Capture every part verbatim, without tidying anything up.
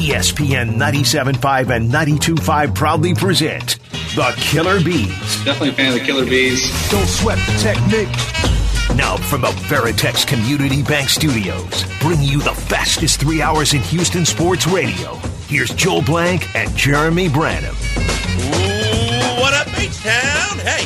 E S P N ninety-seven point five and ninety-two point five proudly present the Killer Bees. Definitely a fan of the Killer Bees. Don't sweat the technique. Now from the Veritex Community Bank Studios, bring you the fastest three hours in Houston sports radio. Here's Joel Blank and Jeremy Branham. Ooh, what up, H-Town? Hey,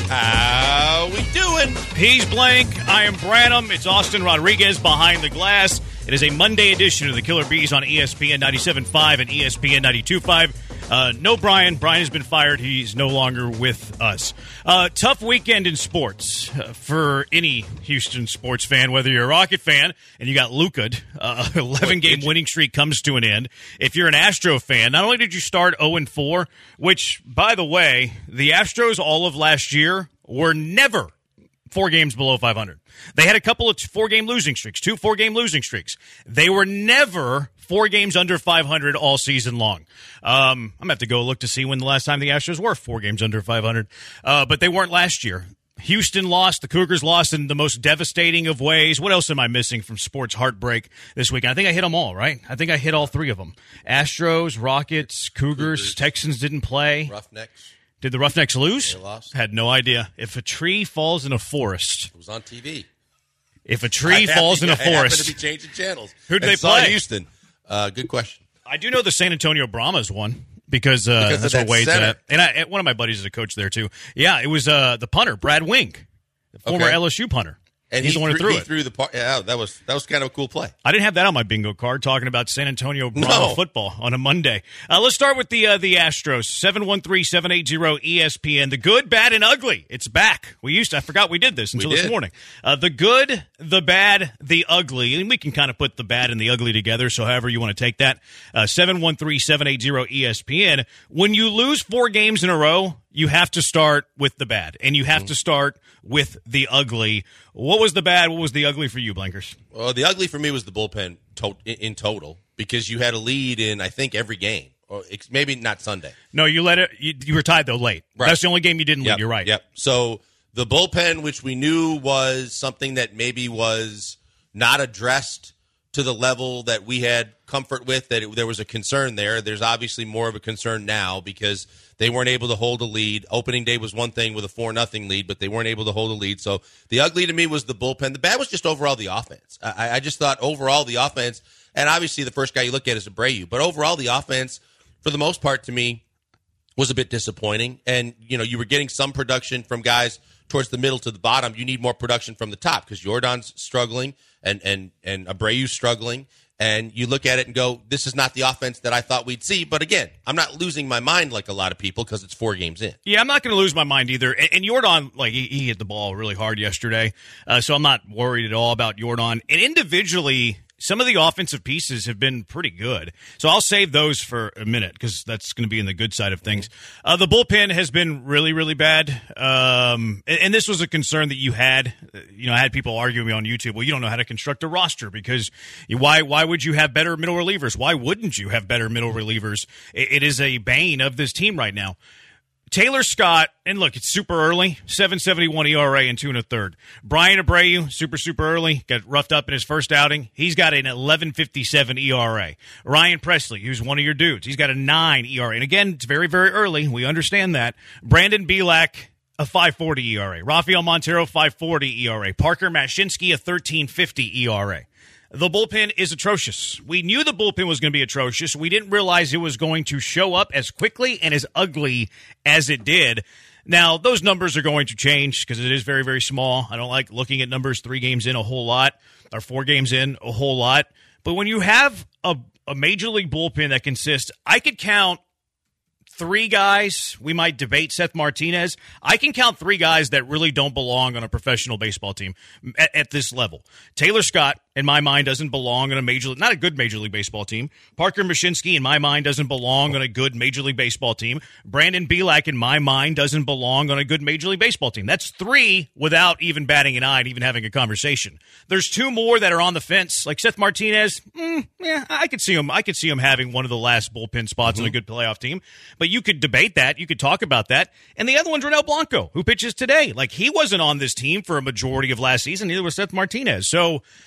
how we doing? He's Blank. I am Branham. It's Austin Rodriguez behind the glass. It is a Monday edition of the Killer Bees on E S P N ninety-seven point five and E S P N ninety-two point five. Uh, no Brian. Brian has been fired. He's no longer with us. Uh, tough weekend in sports uh, for any Houston sports fan, whether you're a Rocket fan and you got Luka, uh, eleven-game winning streak comes to an end. If you're an Astro fan, not only did you start oh and four, which, by the way, the Astros all of last year were never four games below five hundred. They had a couple of four-game losing streaks, two four-game losing streaks. They were never four games under five hundred all season long. Um, I'm going to have to go look to see when the last time the Astros were four games under five hundred. Uh, but they weren't last year. Houston lost. The Cougars lost in the most devastating of ways. What else am I missing from sports heartbreak this weekend? I think I hit them all, right? I think I hit all three of them. Astros, Rockets, Cougars, Cougars. Texans didn't play. Roughnecks. Did the Roughnecks lose? They lost. Had no idea. If a tree falls in a forest. It was on T V. If a tree falls in a forest. I happened to be changing channels. Who did they saw play? Houston. Uh, good question. I do know the San Antonio Brahmas won because, uh, because that's of what that Wade's center. at. And I, one of my buddies is a coach there, too. Yeah, it was uh, the punter, Brad Wink, the former Okay. L S U punter. And He's he the one who threw, threw he it. threw the part. Yeah, that was that was kind of a cool play. I didn't have that on my bingo card talking about San Antonio Brahma No. football on a Monday. Uh, let's start with the uh, the Astros. seven one three, seven eight zero E S P N. The good, bad, and ugly. It's back. We used to, I forgot we did this until We this did. morning. Uh, the good, the bad, the ugly. And we can kind of put the bad and the ugly together, so however you want to take that. Uh, seven one three, seven eight zero E S P N. When you lose four games in a row, you have to start with the bad, and you have Mm. to start with the ugly. What was the bad? What was the ugly for you, Blankers? Well, the ugly for me was the bullpen to- in total because you had a lead in I think every game, or ex- maybe not Sunday. No, you let it. You, you were tied though late. Right. That's the only game you didn't Yep, lead. You're right. Yep. So the bullpen, which we knew was something that maybe was not addressed to the level that we had comfort with, that it, there was a concern there. There's obviously more of a concern now because they weren't able to hold a lead. Opening day was one thing with a four nothing lead, but they weren't able to hold a lead. So the ugly to me was the bullpen. The bad was just overall the offense. I, I just thought overall the offense, and obviously the first guy you look at is Abreu, but overall the offense, for the most part to me, was a bit disappointing. And, you know, you were getting some production from guys towards the middle to the bottom. You need more production from the top because Jordan's struggling and, and, and Abreu's struggling. And you look at it and go, this is not the offense that I thought we'd see. But again, I'm not losing my mind like a lot of people because it's four games in. Yeah, I'm not going to lose my mind either. And, and Jordan, like he, he hit the ball really hard yesterday, uh, so I'm not worried at all about Jordan. And individually, some of the offensive pieces have been pretty good. So I'll save those for a minute because that's going to be in the good side of things. Uh, the bullpen has been really, really bad. Um, and, and this was a concern that you had. You know, I had people arguing me on YouTube, well, you don't know how to construct a roster because you, why why would you have better middle relievers? Why wouldn't you have better middle relievers? It, it is a bane of this team right now. Taylor Scott, and look, it's super early, seven seventy-one E R A and two and a third. Brian Abreu, super, super early, got roughed up in his first outing. He's got an eleven fifty-seven E R A. Ryan Presley, who's one of your dudes, he's got a nine E R A. And again, it's very, very early. We understand that. Brandon Bielak, a five forty E R A. Rafael Montero, five forty E R A. Parker Mashinsky, a thirteen fifty E R A. The bullpen is atrocious. We knew the bullpen was going to be atrocious. We didn't realize it was going to show up as quickly and as ugly as it did. Now, those numbers are going to change because it is very, very small. I don't like looking at numbers three games in a whole lot or four games in a whole lot. But when you have a, a major league bullpen that consists, I could count three guys. We might debate Seth Martinez. I can count three guys that really don't belong on a professional baseball team at, at this level. Taylor Scott, in my mind, doesn't belong on a major, not a good Major League Baseball team. Parker Mashinsky, in my mind, doesn't belong on a good Major League Baseball team. Brandon Bielak, in my mind, doesn't belong on a good Major League Baseball team. That's three without even batting an eye and even having a conversation. There's two more that are on the fence, like Seth Martinez. Mm, yeah, I could see him. I could see him having one of the last bullpen spots mm-hmm. on a good playoff team. But you could debate that. You could talk about that. And the other one's Ronel Blanco, who pitches today. Like, he wasn't on this team for a majority of last season. Neither was Seth Martinez. So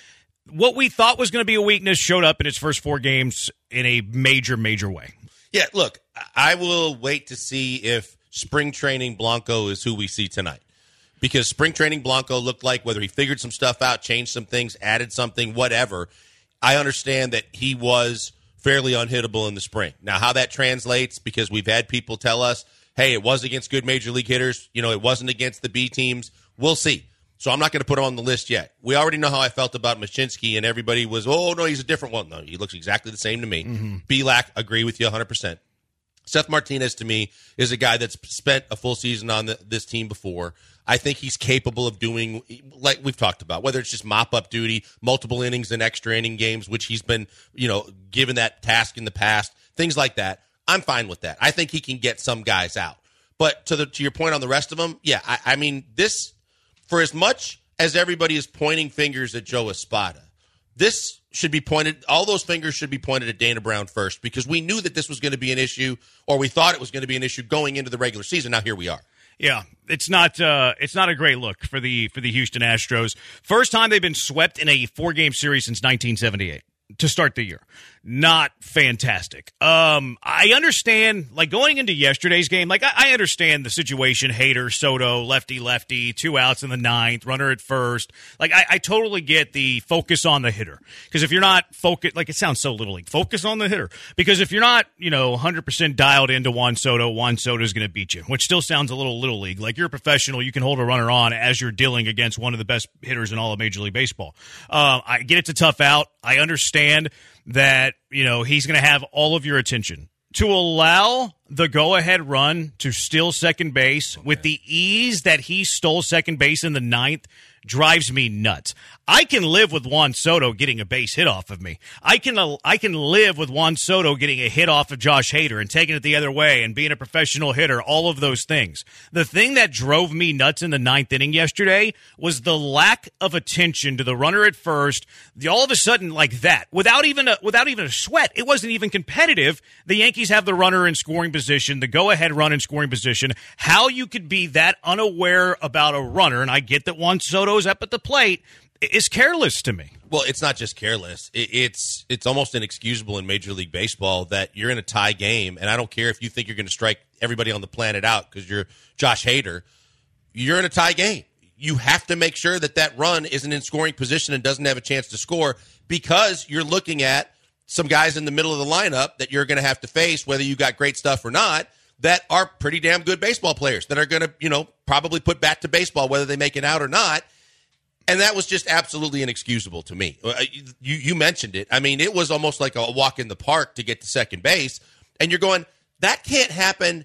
what we thought was going to be a weakness showed up in its first four games in a major, major way. Yeah, look, I will wait to see if spring training Blanco is who we see tonight. Because spring training Blanco looked like whether he figured some stuff out, changed some things, added something, whatever. I understand that he was fairly unhittable in the spring. Now, how that translates, because we've had people tell us, hey, it was against good major league hitters. You know, it wasn't against the B teams. We'll see. So I'm not going to put him on the list yet. We already know how I felt about Mashinsky, and everybody was, oh, no, he's a different one. No, he looks exactly the same to me. Mm-hmm. B-Lac, agree with you one hundred percent. Seth Martinez, to me, is a guy that's spent a full season on the, this team before. I think he's capable of doing, like we've talked about, whether it's just mop-up duty, multiple innings and extra inning games, which he's been, you know, given that task in the past, things like that. I'm fine with that. I think he can get some guys out. But to the to your point on the rest of them, yeah, I, I mean, this, for as much as everybody is pointing fingers at Joe Espada, this should be pointed, all those fingers should be pointed at Dana Brown first, because we knew that this was going to be an issue, or we thought it was going to be an issue going into the regular season. Now here we are. Yeah, it's not uh, it's not a great look for the for the Houston Astros. First time they've been swept in a four-game series since nineteen seventy-eight to start the year. Not fantastic. Um, I understand, like, going into yesterday's game, like, I, I understand the situation. Hader, Soto, lefty-lefty, two outs in the ninth, runner at first. Like, I, I totally get the focus on the hitter. Because if you're not focused, like, it sounds so Little League, focus on the hitter. Because if you're not, you know, one hundred percent dialed into Juan Soto, Juan Soto's going to beat you, which still sounds a little Little League. Like, you're a professional, you can hold a runner on as you're dealing against one of the best hitters in all of Major League Baseball. Uh, I get it's a tough out. I understand that, you know, he's going to have all of your attention. To allow the go-ahead run to steal second base okay. with the ease that he stole second base in the ninth drives me nuts. I can live with Juan Soto getting a base hit off of me. I can uh, I can live with Juan Soto getting a hit off of Josh Hader and taking it the other way and being a professional hitter, all of those things. The thing that drove me nuts in the ninth inning yesterday was the lack of attention to the runner at first. The, all of a sudden, like that, without even a, without even a sweat, it wasn't even competitive. The Yankees have the runner in scoring position, the go-ahead run in scoring position. How you could be that unaware about a runner, and I get that Juan Soto's up at the plate, is careless to me. Well, it's not just careless. It's it's almost inexcusable in Major League Baseball that you're in a tie game, and I don't care if you think you're going to strike everybody on the planet out because you're Josh Hader. You're in a tie game. You have to make sure that that run isn't in scoring position and doesn't have a chance to score, because you're looking at some guys in the middle of the lineup that you're going to have to face, whether you got great stuff or not, that are pretty damn good baseball players that are going to, you know, probably put bat to baseball, whether they make it out or not. And that was just absolutely inexcusable to me. You you mentioned it. I mean, it was almost like a walk in the park to get to second base. And you're going, that can't happen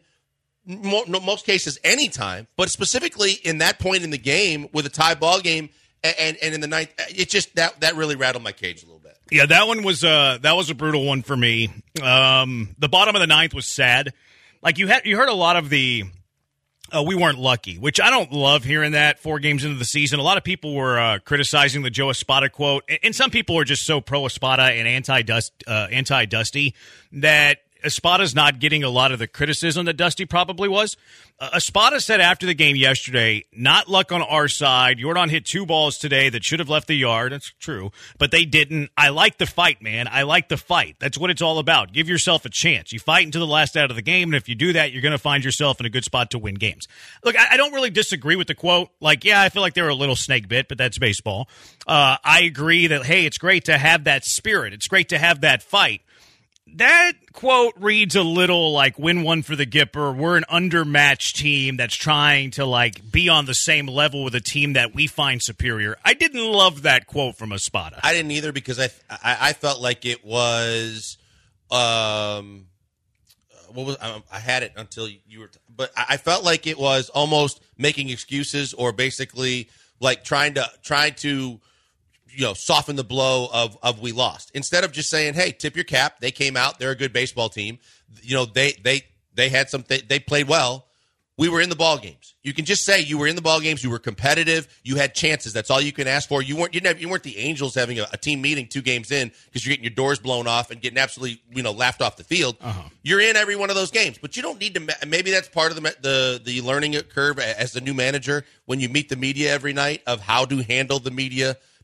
most cases anytime, but specifically in that point in the game with a tie ball game and, and, and in the ninth, it just, that, that really rattled my cage a little bit. Yeah, that one was uh, that was a brutal one for me. Um, the bottom of the ninth was sad. Like you had, you heard a lot of the uh, we weren't lucky, which I don't love hearing that four games into the season. A lot of people were uh, criticizing the Joe Espada quote, and, and some people are just so pro Espada and anti Dust, uh, anti Dusty that Espada's not getting a lot of the criticism that Dusty probably was. Uh, Espada said after the game yesterday, not luck on our side. Yordan hit two balls today that should have left the yard. That's true, but they didn't. I like the fight, man. I like the fight. That's what it's all about. Give yourself a chance. You fight until the last out of the game, and if you do that, you're going to find yourself in a good spot to win games. Look, I, I don't really disagree with the quote. Like, yeah, I feel like they were a little snake bit, but that's baseball. Uh, I agree that, hey, it's great to have that spirit. It's great to have that fight. That quote reads a little like win one for the Gipper. We're an undermatched team that's trying to like be on the same level with a team that we find superior. I didn't love that quote from Espada. I didn't either, because I I, I felt like it was um what was I, I had it until you were, but I felt like it was almost making excuses or basically like trying to trying to. you know, soften the blow of, of we lost. Instead of just saying, hey, tip your cap. They came out. They're a good baseball team. You know, they they they had some, they, they played well. We were in the ball games. You can just say you were in the ball games. You were competitive. You had chances. That's all you can ask for. You weren't you, never, you weren't the Angels having a, a team meeting two games in because you're getting your doors blown off and getting absolutely, you know, laughed off the field. Uh-huh. You're in every one of those games, but you don't need to. Maybe that's part of the the the learning curve as the new manager when you meet the media every night of how to handle the media.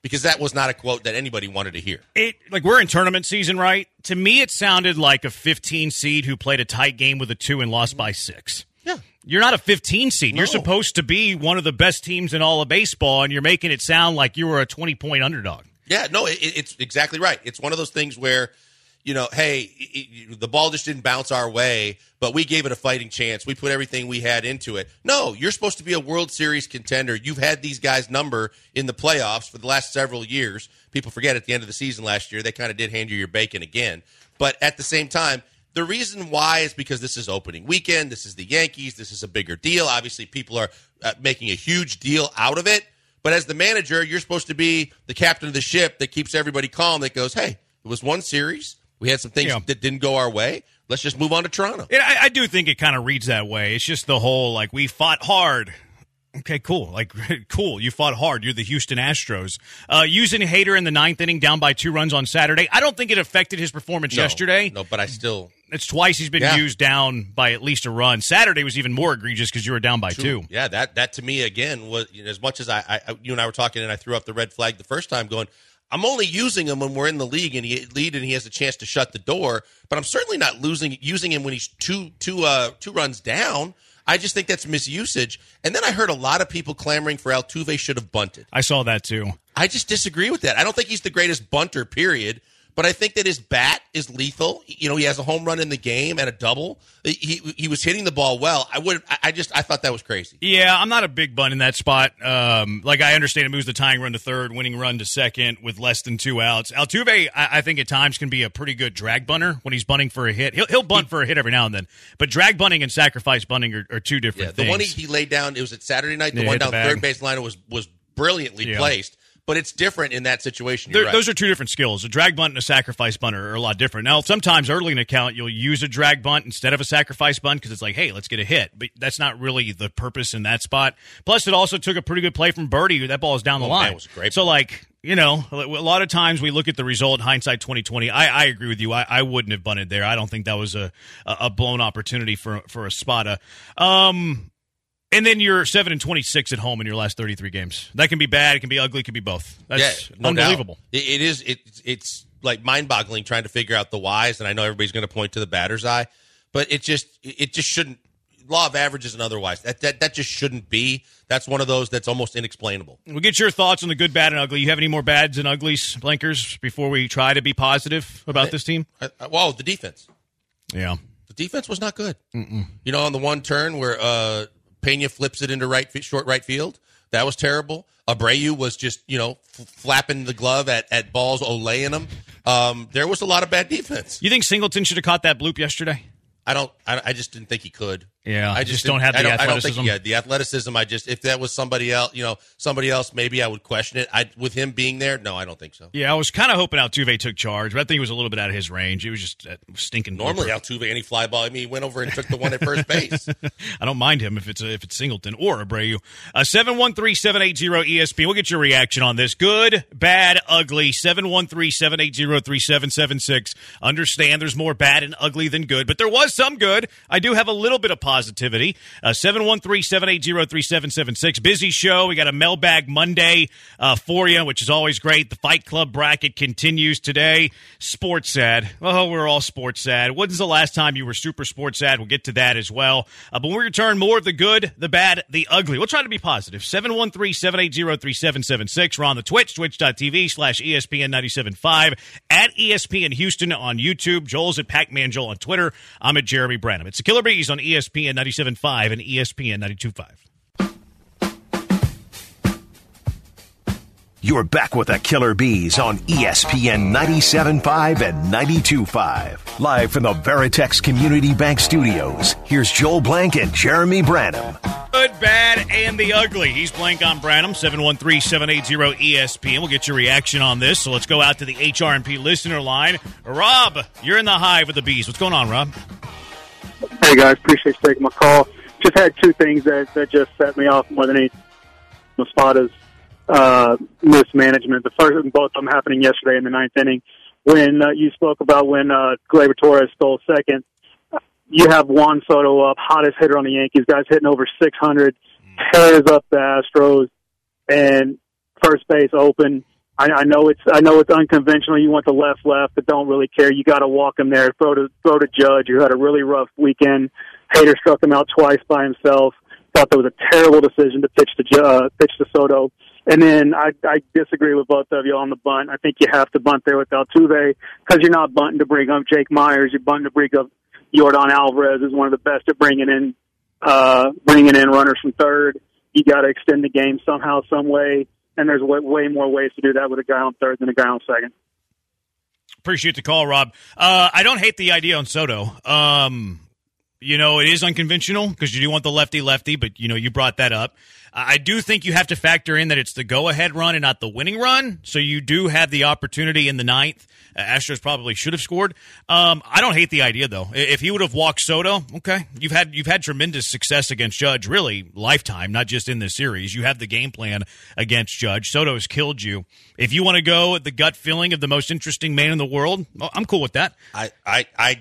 because that was not a quote that anybody wanted to hear. It like we're in tournament season, right? To me, it sounded like a fifteen seed who played a tight game with a two and lost by six. Yeah. You're not a fifteen seed. No. You're supposed to be one of the best teams in all of baseball, and you're making it sound like you were a twenty-point underdog. Yeah, no, it, it's exactly right. It's one of those things where, you know, hey, it, it, the ball just didn't bounce our way, but we gave it a fighting chance. We put everything we had into it. No, you're supposed to be a World Series contender. You've had these guys' number in the playoffs for the last several years. People forget at the end of the season last year, they kind of did hand you your bacon again. But at the same time, the reason why is because this is opening weekend. This is the Yankees. This is a bigger deal. Obviously, people are uh, making a huge deal out of it. But as the manager, you're supposed to be the captain of the ship that keeps everybody calm, that goes, hey, it was one series. We had some things Yeah. that didn't go our way. Let's just move on to Toronto. And I, I do think it kind of reads that way. It's just the whole, like, we fought hard. Okay, cool. Like, cool. You fought hard. You're the Houston Astros. Uh, using Hader in the ninth inning down by two runs on Saturday, I don't think it affected his performance No, yesterday. No, but I still... It's twice he's been Yeah. used down by at least a run. Saturday was even more egregious because you were down by two. Yeah, that that to me, again, was you know, as much as I, I, you and I were talking and I threw up the red flag the first time going, I'm only using him when we're in the league and he lead and he has a chance to shut the door, but I'm certainly not losing using him when he's two two uh two runs down. I just think that's misusage. And then I heard a lot of people clamoring for Altuve should have bunted. I saw that too. I just disagree with that. I don't think he's the greatest bunter, period. But I think that his bat is lethal. You know, he has a home run in the game and a double. He he was hitting the ball well. I would. I just I thought that was crazy. Yeah, I'm not a big bunt in that spot. Um, like I understand it moves the tying run to third, winning run to second with less than two outs. Altuve, I, I think at times can be a pretty good drag bunter when he's bunting for a hit. He'll he'll bunt for a hit every now and then. But drag bunting and sacrifice bunting are, are two different Yeah, the things. one he, he laid down. It was at Saturday night. The Yeah, one hit the down bag. third base line was was brilliantly Yeah. placed. But it's different in that situation. They're- You're right. Those are two different skills. A drag bunt and a sacrifice bunter are a lot different. Now, sometimes early in an account, you'll use a drag bunt instead of a sacrifice bunt because it's like, hey, let's get a hit. But that's not really the purpose in that spot. Plus, it also took a pretty good play from Birdie. That ball is down the Oh, line. that was a great so, play. like, you know, a lot of times we look at the result, hindsight twenty twenty. I, I agree with you. I, I wouldn't have bunted there. I don't think that was a, a blown opportunity for, for a spot. Um... And then you're seven and twenty-six at home in your last thirty-three games. That can be bad. It can be ugly. It can be both. That's yeah, no unbelievable. doubt. It, it is. It, it's like mind-boggling trying to figure out the whys. And I know everybody's going to point to the batter's eye, but it just it just shouldn't. Law of averages and otherwise. That that that just shouldn't be. That's one of those that's almost inexplainable. We'll get your thoughts on the good, bad, and ugly. You have any more bads and uglies, Blankers, before we try to be positive about this team? I, I, well, the defense. Yeah. The defense was not good. Mm-mm. You know, on the one turn where uh, Pena flips it into right short right field, that was terrible. Abreu was just, you know, f- flapping the glove at, at balls, olaying them. Um, there was a lot of bad defense. You think Singleton should have caught that bloop yesterday? I don't. I, I just didn't think he could. Yeah, I just just don't didn't- have the I don't, I don't athleticism. think he had the athleticism. I just if that was somebody else, you know, somebody else, maybe I would question it. I with him being there, no, I don't think so. Yeah, I was kind of hoping Altuve took charge, but I think he was a little bit out of his range. It was just a stinking. Normally, blooper. Altuve, any fly ball, I mean, he went over and took the one at first base. I don't mind him if it's a, if it's Singleton or Abreu. Uh, seven one three, seven eight zero, E S P N. We'll get your reaction on this. Good, bad, ugly. seven one three, seven eight zero, three seven seven six. Understand there's more bad and ugly than good, but there was some good. I do have a little bit of positivity. Uh, seven one three, seven eight zero, three seven seven six. Busy show. We got a mailbag Monday uh, for you, which is always great. The Fight Club bracket continues today. Sports sad. Oh, we're all sports sad. When's the last time you were super sports sad? We'll get to that as well. Uh, but when we return, more of the good, the bad, the ugly. We'll try to be positive. seven one three, seven eight zero, three seven seven six. We're on the Twitch, twitch.tv slash ESPN ninety-seven point five. At E S P N Houston on YouTube. Joel's at Pac-Man Joel on Twitter. I'm at Jeremy Branham. It's the Killer Bees on E S P N ninety-seven point five and E S P N ninety-two point five. You're back with the Killer Bees on E S P N ninety-seven point five and ninety-two point five. Live from the Veritex Community Bank Studios, here's Joel Blank and Jeremy Branham. Good, bad, and the ugly. He's Blank on Branham, seven one three, seven eight zero, E S P N. We'll get your reaction on this. So let's go out to the H R and P listener line. Rob, you're in the hive with the Bees. What's going on, Rob? Hey, guys. Appreciate you taking my call. Just had two things that, that just set me off more than anything. Spada's uh, mismanagement. The first, both of them happening yesterday in the ninth inning. When uh, you spoke about when uh, Gleyber Torres stole second, you have Juan Soto up, hottest hitter on the Yankees. Guys hitting over six hundred, tears up the Astros, and first base open. I, I know it's I know it's unconventional. You want the left left, but don't really care. You got to walk him there. Throw to throw to Judge, who had a really rough weekend. Hader struck him out twice by himself. Thought that was a terrible decision to pitch to uh, pitch to Soto. And then I, I disagree with both of you on the bunt. I think you have to bunt there with Altuve because you're not bunting to bring up Jake Myers. You're bunting to bring up Yordan Alvarez, is one of the best at bringing in uh, bringing in runners from third. You got to extend the game somehow, some way. And there's way, way more ways to do that with a guy on third than a guy on second. Appreciate the call, Rob. Uh, I don't hate the idea on Soto. Um, you know, it is unconventional because you do want the lefty-lefty, but, you know, you brought that up. I do think you have to factor in that it's the go-ahead run and not the winning run, so you do have the opportunity in the ninth. Uh, Astros probably should have scored. Um, I don't hate the idea, though. If he would have walked Soto, okay. You've had you've had tremendous success against Judge, really, lifetime, not just in this series. You have the game plan against Judge. Soto has killed you. If you want to go with the gut feeling of the most interesting man in the world, well, I'm cool with that. I, I, I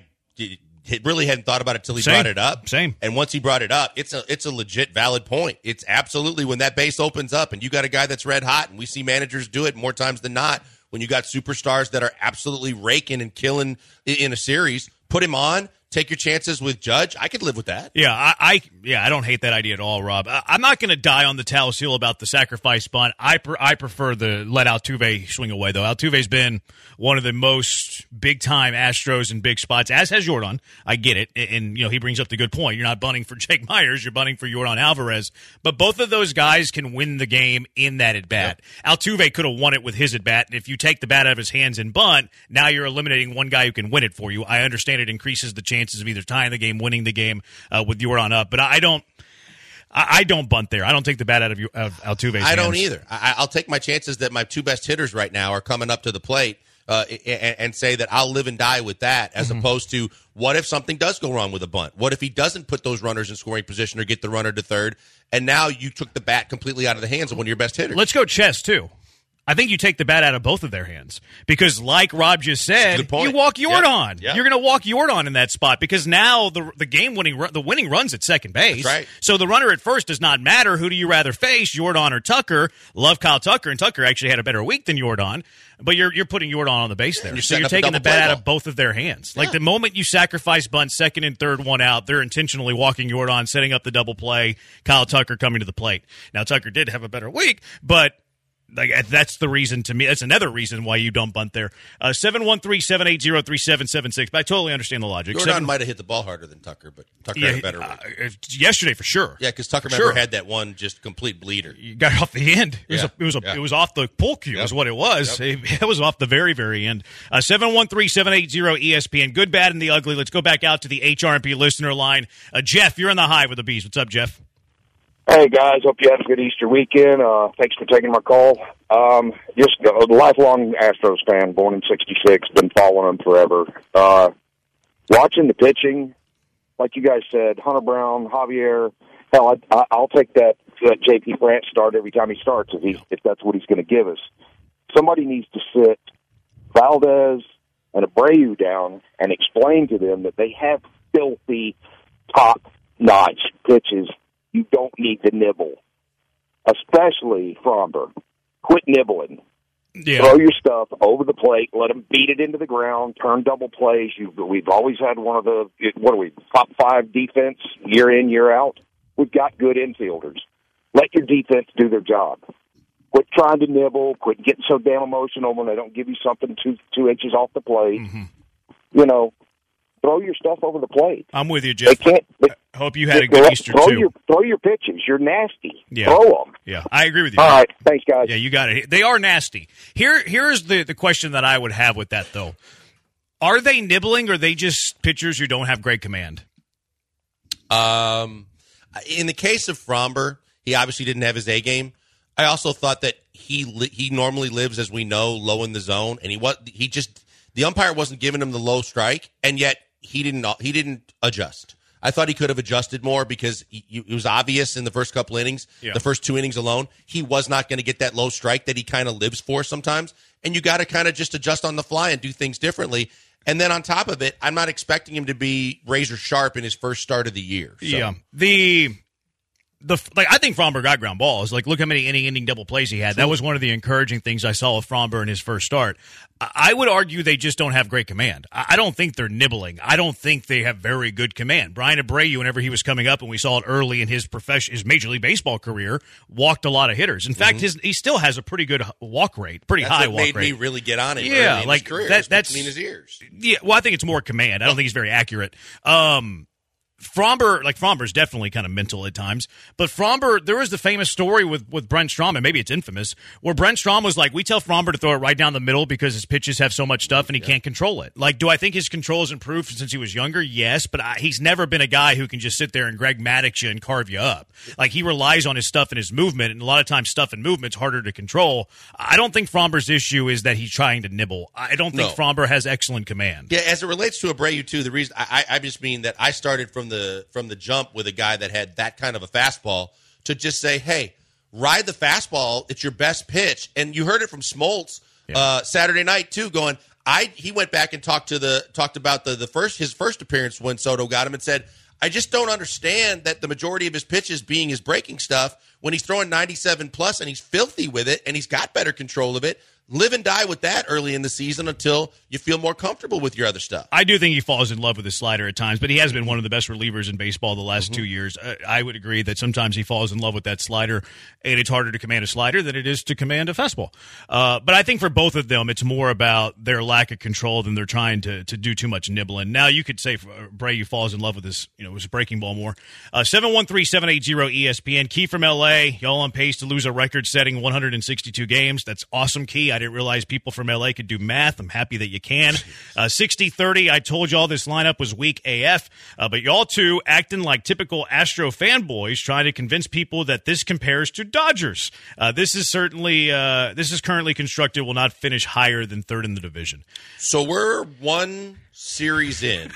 really hadn't thought about it till he Same. brought it up. Same. And once he brought it up, it's a it's a legit valid point. It's absolutely when that base opens up and you got a guy that's red hot, and we see managers do it more times than not. When you got superstars that are absolutely raking and killing in a series, put him on. Take your chances with Judge. I could live with that. Yeah, I, I yeah, I don't hate that idea at all, Rob. I, I'm not going to die on the Talos Hill about the sacrifice bunt. I pre, I prefer the let Altuve swing away, though. Altuve's been one of the most big-time Astros in big spots, as has Yordan. I get it. And, and, you know, he brings up the good point. You're not bunting for Jake Myers. You're bunting for Yordan Alvarez. But both of those guys can win the game in that at-bat. Yep. Altuve could have won it with his at-bat. And if you take the bat out of his hands and bunt, now you're eliminating one guy who can win it for you. I understand it increases the chance chances of either tying the game, winning the game uh, with Yordan up. But I don't, I, I don't bunt there. I don't take the bat out of, of Altuve's I don't hands. either. I, I'll take my chances that my two best hitters right now are coming up to the plate uh, and, and say that I'll live and die with that, as mm-hmm. opposed to what if something does go wrong with a bunt? What if he doesn't put those runners in scoring position or get the runner to third, and now you took the bat completely out of the hands of one of your best hitters? Let's go chess, too. I think you take the bat out of both of their hands because, like Rob just said, you walk Yordan. Yep. Yep. You're going to walk Yordan in that spot because now the the game winning the winning runs at second base. That's right. So the runner at first does not matter. Who do you rather face, Yordan or Tucker? Love Kyle Tucker, and Tucker actually had a better week than Yordan. But you're you're putting Yordan on the base there, you're so you're taking the bat out of both of their hands. Yeah. Like the moment you sacrifice bunt, second and third one out, they're intentionally walking Yordan, setting up the double play. Kyle Tucker coming to the plate. Now Tucker did have a better week, but. Like that's the reason to me. That's another reason why you don't bunt there. Uh, seven one three, seven eight zero, three seven seven six. But I totally understand the logic. Yordan Seven, might have hit the ball harder than Tucker, but Tucker yeah, had a better uh, week. Yesterday for sure. Yeah, because Tucker sure. remember had that one just complete bleeder. You got it off the end. It was yeah. a, it was a, yeah. it was off the pull cue. Yep. Is what it was. Yep. It, it was off the very very end. Uh, seven one three, seven eight zero, E S P N. Good, bad, and the ugly. Let's go back out to the H R M P listener line. Uh, Jeff, you're in the hive with the Bees. What's up, Jeff? Hey, guys. Hope you had a good Easter weekend. Uh, thanks for taking my call. Um, just a lifelong Astros fan, born in sixty-six, been following them forever. Uh, watching the pitching, like you guys said, Hunter Brown, Javier, hell, I, I, I'll take that, that J P France start every time he starts if, he, if that's what he's going to give us. Somebody needs to sit Valdez and Abreu down and explain to them that they have filthy, top-notch pitches. You don't need to nibble, especially Fromber. Quit nibbling. Yeah. Throw your stuff over the plate. Let them beat it into the ground. Turn double plays. You, we've always had one of the, what are we, top five defense year in, year out. We've got good infielders. Let your defense do their job. Quit trying to nibble. Quit getting so damn emotional when they don't give you something two two inches off the plate. Mm-hmm. You know, throw your stuff over the plate. I'm with you, Jeff. They can't. They, I hope you had a good throw, Easter, throw too. Your, throw your pitches. You're nasty. Yeah. Throw them. Yeah, I agree with you. All right. Thanks, guys. Yeah, you got it. They are nasty. Here, Here's the, the question that I would have with that, though. Are they nibbling, or are they just pitchers who don't have great command? Um, in the case of Fromber, he obviously didn't have his A game. I also thought that he li- he normally lives, as we know, low in the zone, and he was he just the umpire wasn't giving him the low strike, and yet he didn't he didn't adjust. I thought he could have adjusted more because he, it was obvious in the first couple innings, yeah. the first two innings alone, he was not going to get that low strike that he kind of lives for sometimes, and you got to kind of just adjust on the fly and do things differently. And then on top of it, I'm not expecting him to be razor sharp in his first start of the year. So. Yeah, the The like, I think Fromber got ground balls. Like, look how many inning-ending double plays he had. That was one of the encouraging things I saw with Fromber in his first start. I would argue they just don't have great command. I don't think they're nibbling. I don't think they have very good command. Brian Abreu, whenever he was coming up, and we saw it early in his profession, his Major League Baseball career, walked a lot of hitters. In mm-hmm. fact, his he still has a pretty good walk rate, pretty that's high what walk made rate. Me really get on him. Yeah, early in like his career. that, that's between his ears. Yeah, well, I think it's more command. I don't think he's very accurate. Um, Fromber, like Fromber's definitely kind of mental at times, but Fromber, there was the famous story with, with Brent Strom, and maybe it's infamous, where Brent Strom was like, we tell Fromber to throw it right down the middle because his pitches have so much stuff and he yeah. can't control it. Like, do I think his control has improved since he was younger? Yes, but I, he's never been a guy who can just sit there and Greg Maddux you and carve you up. Like, he relies on his stuff and his movement, and a lot of times stuff and movement's harder to control. I don't think Fromber's issue is that he's trying to nibble. I don't think no. Fromber has excellent command. Yeah, as it relates to Abreu, too, the reason I, I just mean that I started from the from the jump with a guy that had that kind of a fastball to just say, hey, ride the fastball. It's your best pitch. And you heard it from Smoltz yeah. uh, Saturday night, too, going, I he went back and talked to the talked about the, the first his first appearance when Soto got him and said, I just don't understand that the majority of his pitches being his breaking stuff when he's throwing ninety-seven plus and he's filthy with it and he's got better control of it. Live and die with that early in the season until you feel more comfortable with your other stuff. I do think he falls in love with his slider at times, but he has been one of the best relievers in baseball the last mm-hmm. two years. Uh, I would agree that sometimes he falls in love with that slider, and it's harder to command a slider than it is to command a fastball. Uh, but I think for both of them, it's more about their lack of control than they're trying to to do too much nibbling. Now, you could say Abreu falls in love with his, you know, his breaking ball more. Uh, seven one three, seven eight zero, E S P N. Key from L A, y'all on pace to lose a record-setting one hundred sixty-two games. That's awesome, Key. I didn't realize people from L A could do math. I'm happy that you can. Uh, sixty thirty, I told y'all this lineup was weak A F, uh, but y'all two acting like typical Astro fanboys trying to convince people that this compares to Dodgers. Uh, this is certainly, uh, this is currently constructed, will not finish higher than third in the division. So we're one series in,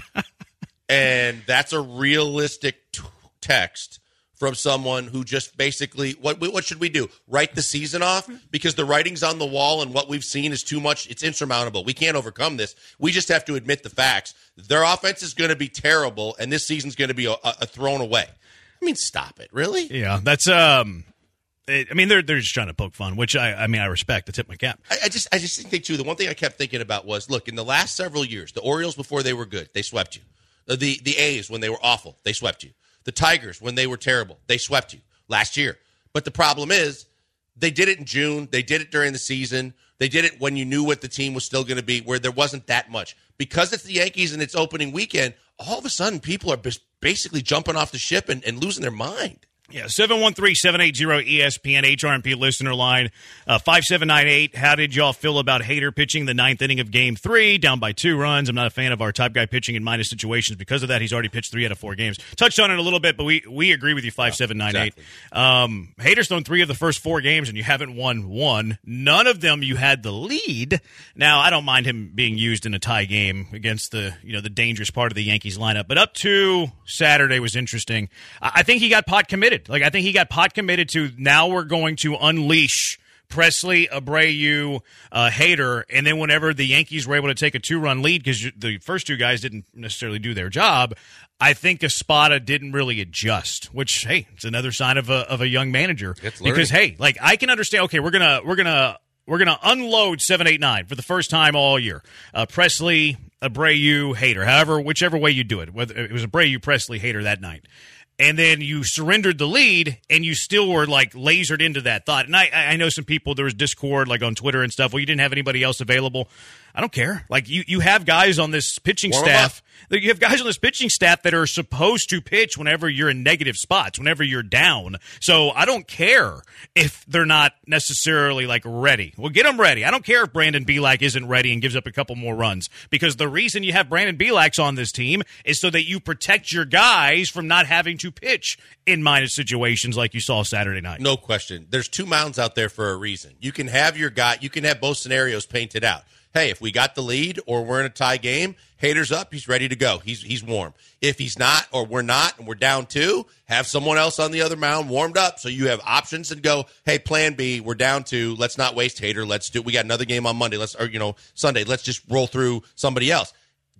and that's a realistic t- text from someone who just basically, what what should we do? Write the season off? Because the writing's on the wall and what we've seen is too much. It's insurmountable. We can't overcome this. We just have to admit the facts. Their offense is going to be terrible, and this season's going to be a, a thrown away. I mean, stop it. Really? Yeah, that's, um, it, I mean, they're they're just trying to poke fun, which I, I mean, I respect. I tip my cap. I, I just I just think, too, the one thing I kept thinking about was, look, in the last several years, the Orioles, before they were good, they swept you. The, the, the A's, when they were awful, they swept you. The Tigers, when they were terrible, they swept you last year. But the problem is they did it in June. They did it during the season. They did it when you knew what the team was still going to be, where there wasn't that much. Because it's the Yankees and it's opening weekend, all of a sudden people are basically jumping off the ship and, and losing their mind. Yeah, seven one three, seven eight zero, E S P N, H R M P listener line, uh, five seven nine eight. How did y'all feel about Hader pitching the ninth inning of game three, down by two runs? I'm not a fan of our top guy pitching in minus situations. Because of that, he's already pitched three out of four games. Touched on it a little bit, but we, we agree with you, five seven nine eight. Exactly. Um, Hader's thrown three of the first four games, and you haven't won one. None of them you had the lead. Now, I don't mind him being used in a tie game against the, you know, the dangerous part of the Yankees lineup, but up to Saturday was interesting. I, I think he got pot committed. Like, I think he got pot committed to, now we're going to unleash Presley, Abreu, uh, Hader, and then whenever the Yankees were able to take a two-run lead, because the first two guys didn't necessarily do their job, I think Espada didn't really adjust, which, hey, it's another sign of a of a young manager. Because, hey, like, I can understand, okay, we're gonna we're gonna we're gonna unload seven eight nine for the first time all year. Uh, Presley, Abreu, Hader, however, whichever way you do it. Whether it was Abreu, Presley, Hader that night. And then you surrendered the lead, and you still were, like, lasered into that thought. And I, I know some people, there was Discord, like, on Twitter and stuff, well, you didn't have anybody else available. I don't care. Like, you, you have guys on this pitching Warm staff. You have guys on this pitching staff that are supposed to pitch whenever you're in negative spots, whenever you're down. So I don't care if they're not necessarily, like, ready. Well, get them ready. I don't care if Brandon Bielak isn't ready and gives up a couple more runs. Because the reason you have Brandon Bielak on this team is so that you protect your guys from not having to pitch in minus situations like you saw Saturday night. No question. There's two mounds out there for a reason. You can have your guy, you can have both scenarios painted out. Hey, if we got the lead or we're in a tie game, Hader's up, he's ready to go. He's he's warm. If he's not or we're not and we're down two, have someone else on the other mound warmed up so you have options and go, hey, plan B, we're down two. Let's not waste Hader. Let's do we got another game on Monday. Let's or you know, Sunday. Let's just roll through somebody else.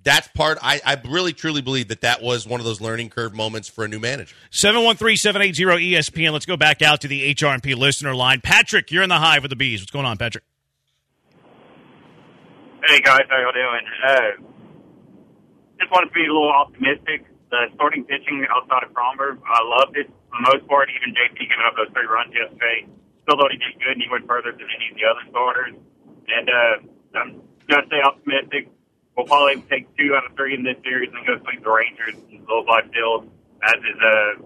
that's part. I, I really truly believe that that was one of those learning curve moments for a new manager. seven one three, seven eight zero, E S P N. Let's go back out to the H R and P listener line. Patrick, you're in the Hive with the Bees. What's going on, Patrick? Hey, guys. How y'all doing? Uh, just wanted to be a little optimistic. The starting pitching outside of Cromberg, I loved it. For the most part, even J P giving up those three runs yesterday, still thought he did good, and he went further than any of the other starters. And uh, I'm going to stay optimistic. We'll probably take two out of three in this series and go sweep the Rangers in Globe Life Field, as is uh,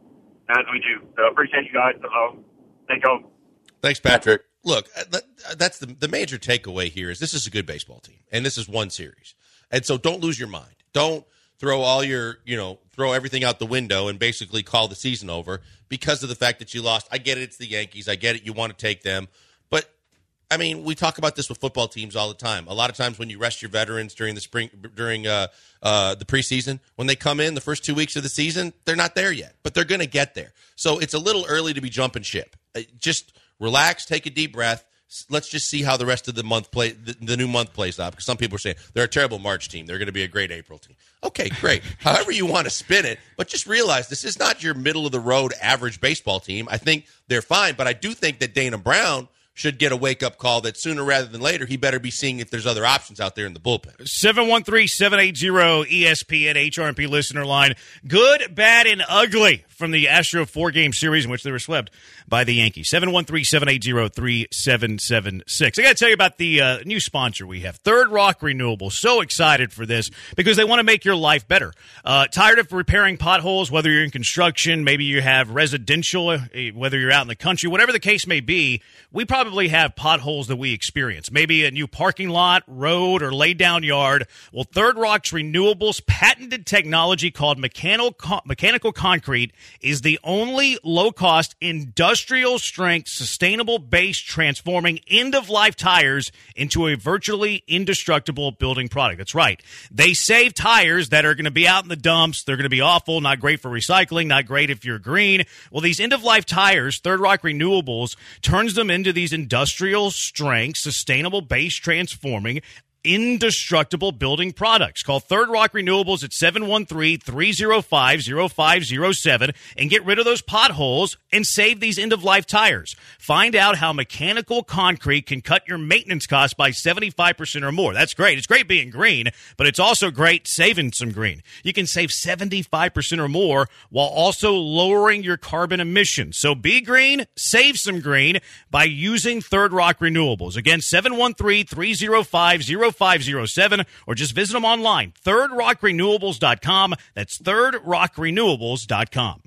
as we do. So I appreciate you guys. Uh, thank y'all. Thanks, Patrick. Look, that's the the major takeaway here is this is a good baseball team, and this is one series. And so don't lose your mind. Don't throw all your, you know, throw everything out the window and basically call the season over because of the fact that you lost. I get it. It's the Yankees. I get it. You want to take them. But, I mean, we talk about this with football teams all the time. A lot of times when you rest your veterans during the spring, during uh, uh, the preseason, when they come in the first two weeks of the season, they're not there yet. But they're going to get there. So it's a little early to be jumping ship. Just relax, take a deep breath. Let's just see how the rest of the month play, the, the new month plays out. Because some people are saying they're a terrible March team. They're going to be a great April team. Okay, great. However you want to spin it, but just realize this is not your middle of the road average baseball team. I think they're fine, but I do think that Dana Brown should get a wake-up call that sooner rather than later he better be seeing if there's other options out there in the bullpen. seven one three, seven eight zero, E S P N H R and P listener line. Good, bad, and ugly from the Astro four-game series in which they were swept by the Yankees. seven one three, seven eight zero, three seven seven six. I got to tell you about the uh, new sponsor we have, Third Rock Renewable. So excited for this because they want to make your life better. Uh, tired of repairing potholes, whether you're in construction, maybe you have residential, uh, whether you're out in the country, whatever the case may be, we probably have potholes that we experience. Maybe a new parking lot, road, or laid down yard. Well, Third Rock's Renewables patented technology called mechanical co- mechanical concrete is the only low-cost, industrial-strength, sustainable base transforming end-of-life tires into a virtually indestructible building product. That's right. They save tires that are going to be out in the dumps. They're going to be awful, not great for recycling, not great if you're green. Well, these end-of-life tires, Third Rock Renewables, turns them into these industrial-strength, sustainable base transforming indestructible building products. Call Third Rock Renewables at seven one three, three oh five, oh five oh seven and get rid of those potholes and save these end-of-life tires. Find out how mechanical concrete can cut your maintenance costs by seventy-five percent or more. That's great. It's great being green, but it's also great saving some green. You can save seventy-five percent or more while also lowering your carbon emissions. So be green, save some green by using Third Rock Renewables. Again, seven one three, three oh five, oh five oh seven or just visit them online, third rock renewables dot com. That's third rock renewables dot com.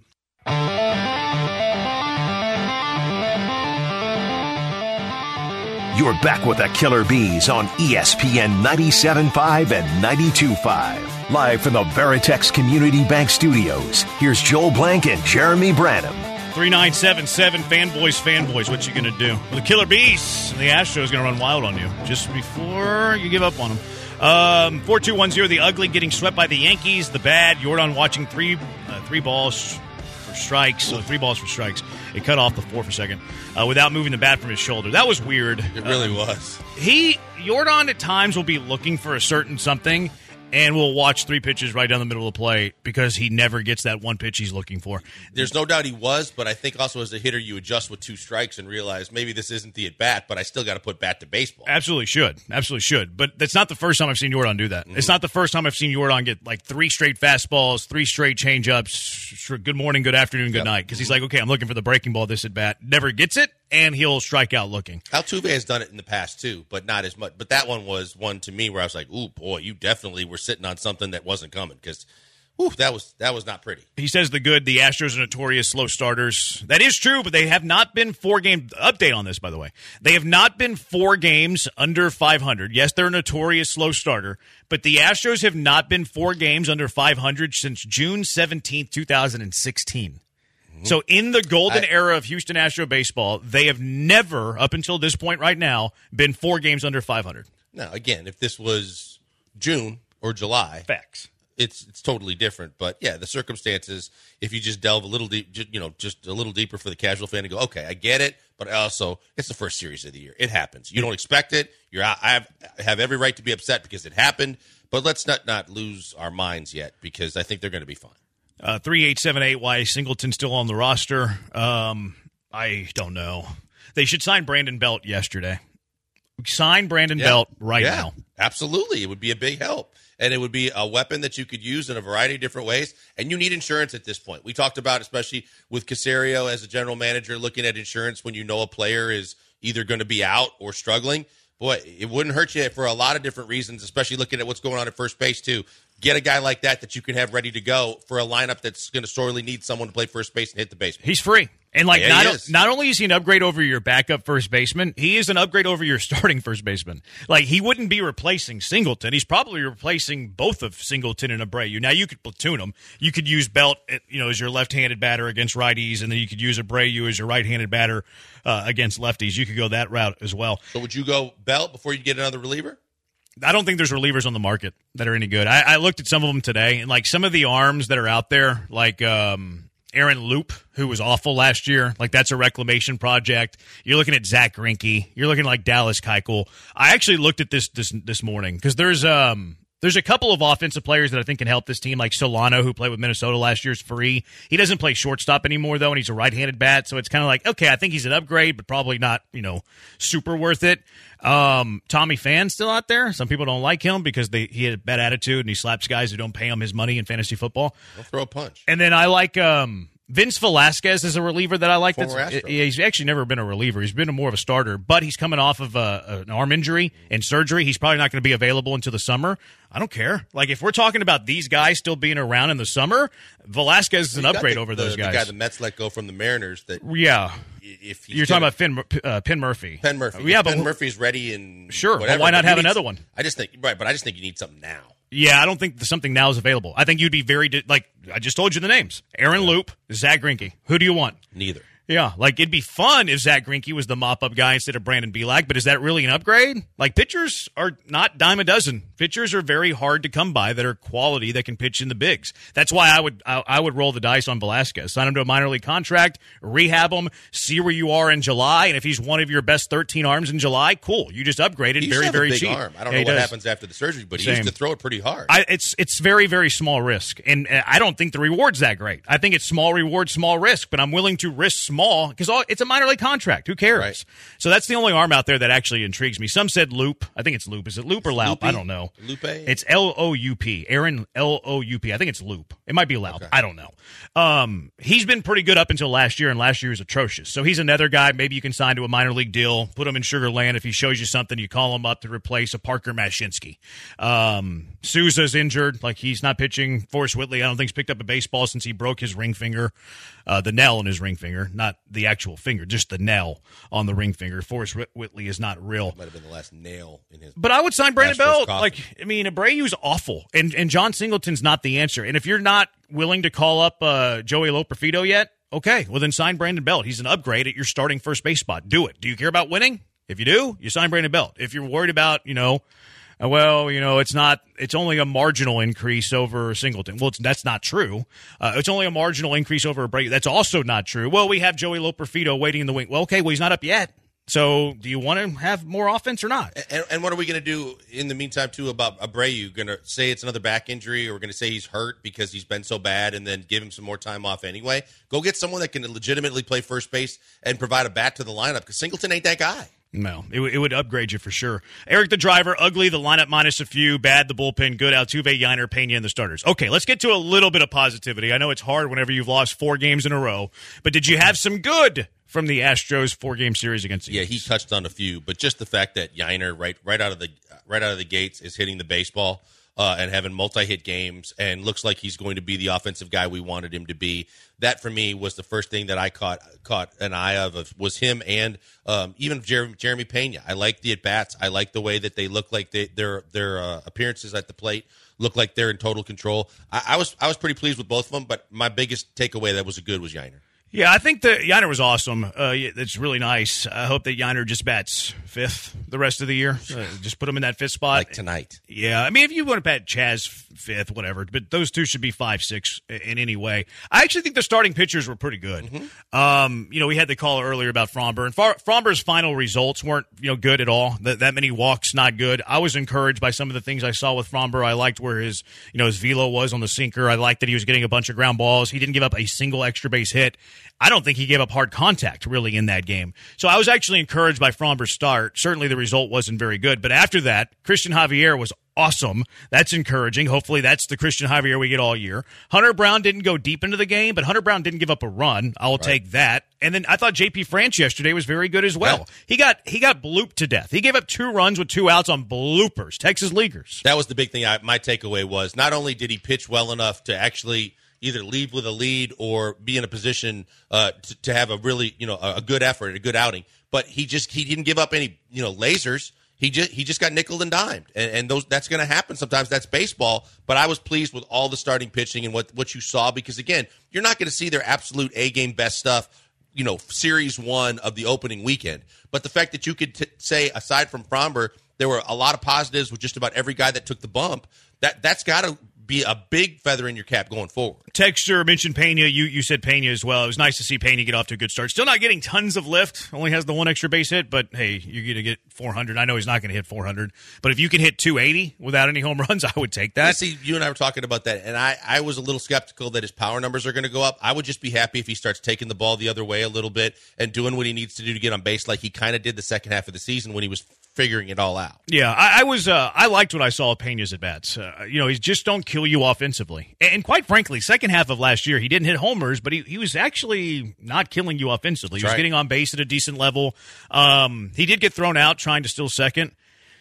You're back with the Killer Bees on E S P N ninety-seven point five and ninety-two point five. Live from the Veritex Community Bank Studios, here's Joel Blank and Jeremy Branham. three nine seven seven, fanboys, fanboys, what you going to do? Well, the Killer Bees, the Astros going to run wild on you just before you give up on them. Um, four two one zero, the ugly getting swept by the Yankees. The bad, Jordan watching three uh, three balls for strikes. So three balls for strikes. It cut off the four for a second uh, without moving the bat from his shoulder. That was weird. It really uh, was. He, Jordan at times will be looking for a certain something, and we'll watch three pitches right down the middle of the plate because he never gets that one pitch he's looking for. There's no doubt he was, but I think also as a hitter you adjust with two strikes and realize maybe this isn't the at-bat, but I still got to put bat to baseball. Absolutely should. Absolutely should. But that's not the first time I've seen Jordan do that. Mm-hmm. It's not the first time I've seen Jordan get like three straight fastballs, three straight changeups, good morning, good afternoon, good yep. night. Because he's like, okay, I'm looking for the breaking ball this at-bat. Never gets it, and he'll strike out looking. Altuve has done it in the past too, but not as much. But that one was one to me where I was like, ooh, boy, you definitely were sitting on something that wasn't coming because that was that was not pretty. He says the good, the Astros are notorious slow starters. That is true, but they have not been four game update on this, by the way. They have not been four games under five hundred. Yes, they're a notorious slow starter, but the Astros have not been four games under five hundred since June seventeenth, twenty sixteen. Mm-hmm. So in the golden I, era of Houston Astro baseball, they have never, up until this point right now, been four games under five hundred. Now, again, if this was June or July, facts. it's it's totally different. But yeah, the circumstances. If you just delve a little deep, you know, just a little deeper for the casual fan to go, okay, I get it. But also, it's the first series of the year. It happens. You don't expect it. You're I have I have every right to be upset because it happened. But let's not not lose our minds yet, because I think they're going to be fine. Uh, three eight seven eight. Why is Singleton still on the roster? Um, I don't know. They should sign Brandon Belt yesterday. Sign Brandon yeah. Belt right yeah, now. Absolutely. It would be a big help. And it would be a weapon that you could use in a variety of different ways. And you need insurance at this point. We talked about, especially with Caserio as a general manager, looking at insurance when you know a player is either going to be out or struggling. Boy, it wouldn't hurt you for a lot of different reasons, especially looking at what's going on at first base, too. Get a guy like that that you can have ready to go for a lineup that's going to sorely need someone to play first base and hit the baseball. He's free. And, like, yeah, not, not only is he an upgrade over your backup first baseman, he is an upgrade over your starting first baseman. Like, he wouldn't be replacing Singleton. He's probably replacing both of Singleton and Abreu. Now, you could platoon them. You could use Belt, you know, as your left-handed batter against righties, and then you could use Abreu as your right-handed batter uh, against lefties. You could go that route as well. So would you go Belt before you get another reliever? I don't think there's relievers on the market that are any good. I, I looked at some of them today, and, like, some of the arms that are out there, like um, – Aaron Loop, who was awful last year. Like, that's a reclamation project. You're looking at Zach Greinke. You're looking like Dallas Keuchel. I actually looked at this this this morning because there's um there's a couple of offensive players that I think can help this team, like Solano, who played with Minnesota last year, is free. He doesn't play shortstop anymore, though, and he's a right-handed bat, so it's kind of like, okay, I think he's an upgrade, but probably not, you know, super worth it. Um, Tommy Phan's still out there. Some people don't like him because they he had a bad attitude and he slaps guys who don't pay him his money in fantasy football. Don't throw a punch. And then I like um, Vince Velasquez is a reliever that I like. Former That's, Astro. he's actually never been a reliever. He's been a more of a starter, but he's coming off of a, an arm injury and surgery. He's probably not going to be available until the summer. I don't care. Like, if we're talking about these guys still being around in the summer, Velasquez is an You got upgrade the, over the, those guys. The guy the Mets let go from the Mariners. That yeah. If You're talking about Finn, uh, Penn Murphy. Penn Murphy. Yeah, if but Penn Murphy's ready and sure. whatever, Well, why not but have need, another one? I just think right, but I just think you need something now. Yeah, I don't think something now is available. I think you'd be very di- like I just told you the names: Aaron Loop, Zach Greinke. Who do you want? Neither. Yeah, like, it'd be fun if Zach Greinke was the mop-up guy instead of Brandon Bielak, but is that really an upgrade? Like, pitchers are not dime a dozen. Pitchers are very hard to come by that are quality that can pitch in the bigs. That's why I would I, I would roll the dice on Velasquez. Sign him to a minor league contract, rehab him, see where you are in July, and if he's one of your best thirteen arms in July, cool. You just upgraded He very, have very a big cheap. arm. I don't Yeah, know what does. happens after the surgery, but he Same. used to throw it pretty hard. I, it's it's very, very small risk, and uh, I don't think the reward's that great. I think it's small reward, small risk, but I'm willing to risk small because it's a minor league contract. Who cares? Right. So that's the only arm out there that actually intrigues me. Some said Loop. I think it's Loop. Is it Loop or Loup? Loopy? I don't know. Lupe? It's L O U P. Aaron L O U P. I think it's Loop. It might be Loup. Okay. I don't know. Um, he's been pretty good up until last year, and last year was atrocious. So he's another guy maybe you can sign to a minor league deal, put him in Sugar Land. If he shows you something, you call him up to replace a Parker Mashinsky. Um, Souza's injured. Like, he's not pitching. Forrest Whitley, I don't think, he's picked up a baseball since he broke his ring finger. Uh, the nail in his ring finger, not the actual finger, just the nail on the ring finger. Forrest Whitley is not real. Might have been the last nail in his. But I would sign Brandon Astros Belt. coffin. Like, I mean, Abreu's awful, and and John Singleton's not the answer. And if you're not willing to call up uh, Joey Loperfido yet, okay, well then sign Brandon Belt. He's an upgrade at your starting first base spot. Do it. Do you care about winning? If you do, you sign Brandon Belt. If you're worried about, you know, uh, well, you know, it's not. It's only a marginal increase over Singleton. Well, it's, that's not true. Uh, it's only a marginal increase over Abreu. That's also not true. Well, we have Joey Loperfido waiting in the wing. Well, okay, well he's not up yet. So, do you want to have more offense or not? And, and what are we going to do in the meantime, too, about Abreu? Going to say it's another back injury, or we're going to say he's hurt because he's been so bad and then give him some more time off anyway? Go get someone that can legitimately play first base and provide a bat to the lineup, because Singleton ain't that guy. No, it, w- it would upgrade you for sure. Eric the driver, ugly, the lineup minus a few, bad, the bullpen, good, Altuve, Yiner, Pena, and the starters. Okay, let's get to a little bit of positivity. I know it's hard whenever you've lost four games in a row, but did you have some good from the Astros four-game series against the Yeah, Yankees? he touched on a few, but just the fact that Yiner right right out of the right out of the gates is hitting the baseball uh, and having multi-hit games and looks like he's going to be the offensive guy we wanted him to be. That for me was the first thing that I caught caught an eye of, of was him and um, even Jeremy, Jeremy Pena. I like the at bats. I like the way that they look like they, their their uh, appearances at the plate look like they're in total control. I, I was I was pretty pleased with both of them, but my biggest takeaway that was a good was Yiner. Yeah, I think that Yiner was awesome. Uh, it's really nice. I hope that Yiner just bats fifth the rest of the year. Uh, just put him in that fifth spot. Like tonight. Yeah, I mean, if you want to bat Chaz fifth, whatever, but those two should be five, six in any way. I actually think the starting pitchers were pretty good. Mm-hmm. Um, you know, we had the caller earlier about Fromber, and Far- Fromber's final results weren't, you know, good at all. That, that many walks, not good. I was encouraged by some of the things I saw with Fromber. I liked where his, you know, his velo was on the sinker. I liked that he was getting a bunch of ground balls. He didn't give up a single extra base hit. I don't think he gave up hard contact really in that game. So I was actually encouraged by Fromber's start. Certainly the result wasn't very good. But after that, Christian Javier was awesome. That's encouraging. Hopefully that's the Christian Javier we get all year. Hunter Brown didn't go deep into the game, but Hunter Brown didn't give up a run. I'll right. take that. And then I thought J P France yesterday was very good as well. Yeah. He got he got blooped to death. He gave up two runs with two outs on bloopers, Texas leaguers. That was the big thing. I, my takeaway was not only did he pitch well enough to actually either leave with a lead or be in a position uh, to, to have a really, you know, a, a good effort, a good outing. But he just he didn't give up any, you know, lasers. He just he just got nickeled and dimed, and, and those that's going to happen sometimes. That's baseball. But I was pleased with all the starting pitching and what what you saw, because again, you're not going to see their absolute A game best stuff, you know, series one of the opening weekend. But the fact that you could t- say, aside from Fromber, there were a lot of positives with just about every guy that took the bump. That that's got to be a big feather in your cap going forward. Texture mentioned Pena. You you said Pena as well. It was nice to see Pena get off to a good start. Still not getting tons of lift. Only has the one extra base hit, but hey, you're going to get four hundred. I know he's not going to hit four hundred, but if you can hit two eighty without any home runs, I would take that. Yeah, see, you and I were talking about that, and I, I was a little skeptical that his power numbers are going to go up. I would just be happy if he starts taking the ball the other way a little bit and doing what he needs to do to get on base, like he kind of did the second half of the season when he was figuring it all out. Yeah, I, I was. Uh, I liked what I saw of Pena's at bats. Uh, you know, he just don't kill you offensively. And, and quite frankly, second half of last year, he didn't hit homers, but he, he was actually not killing you offensively. He was right. getting on base at a decent level. Um, he did get thrown out trying to steal second.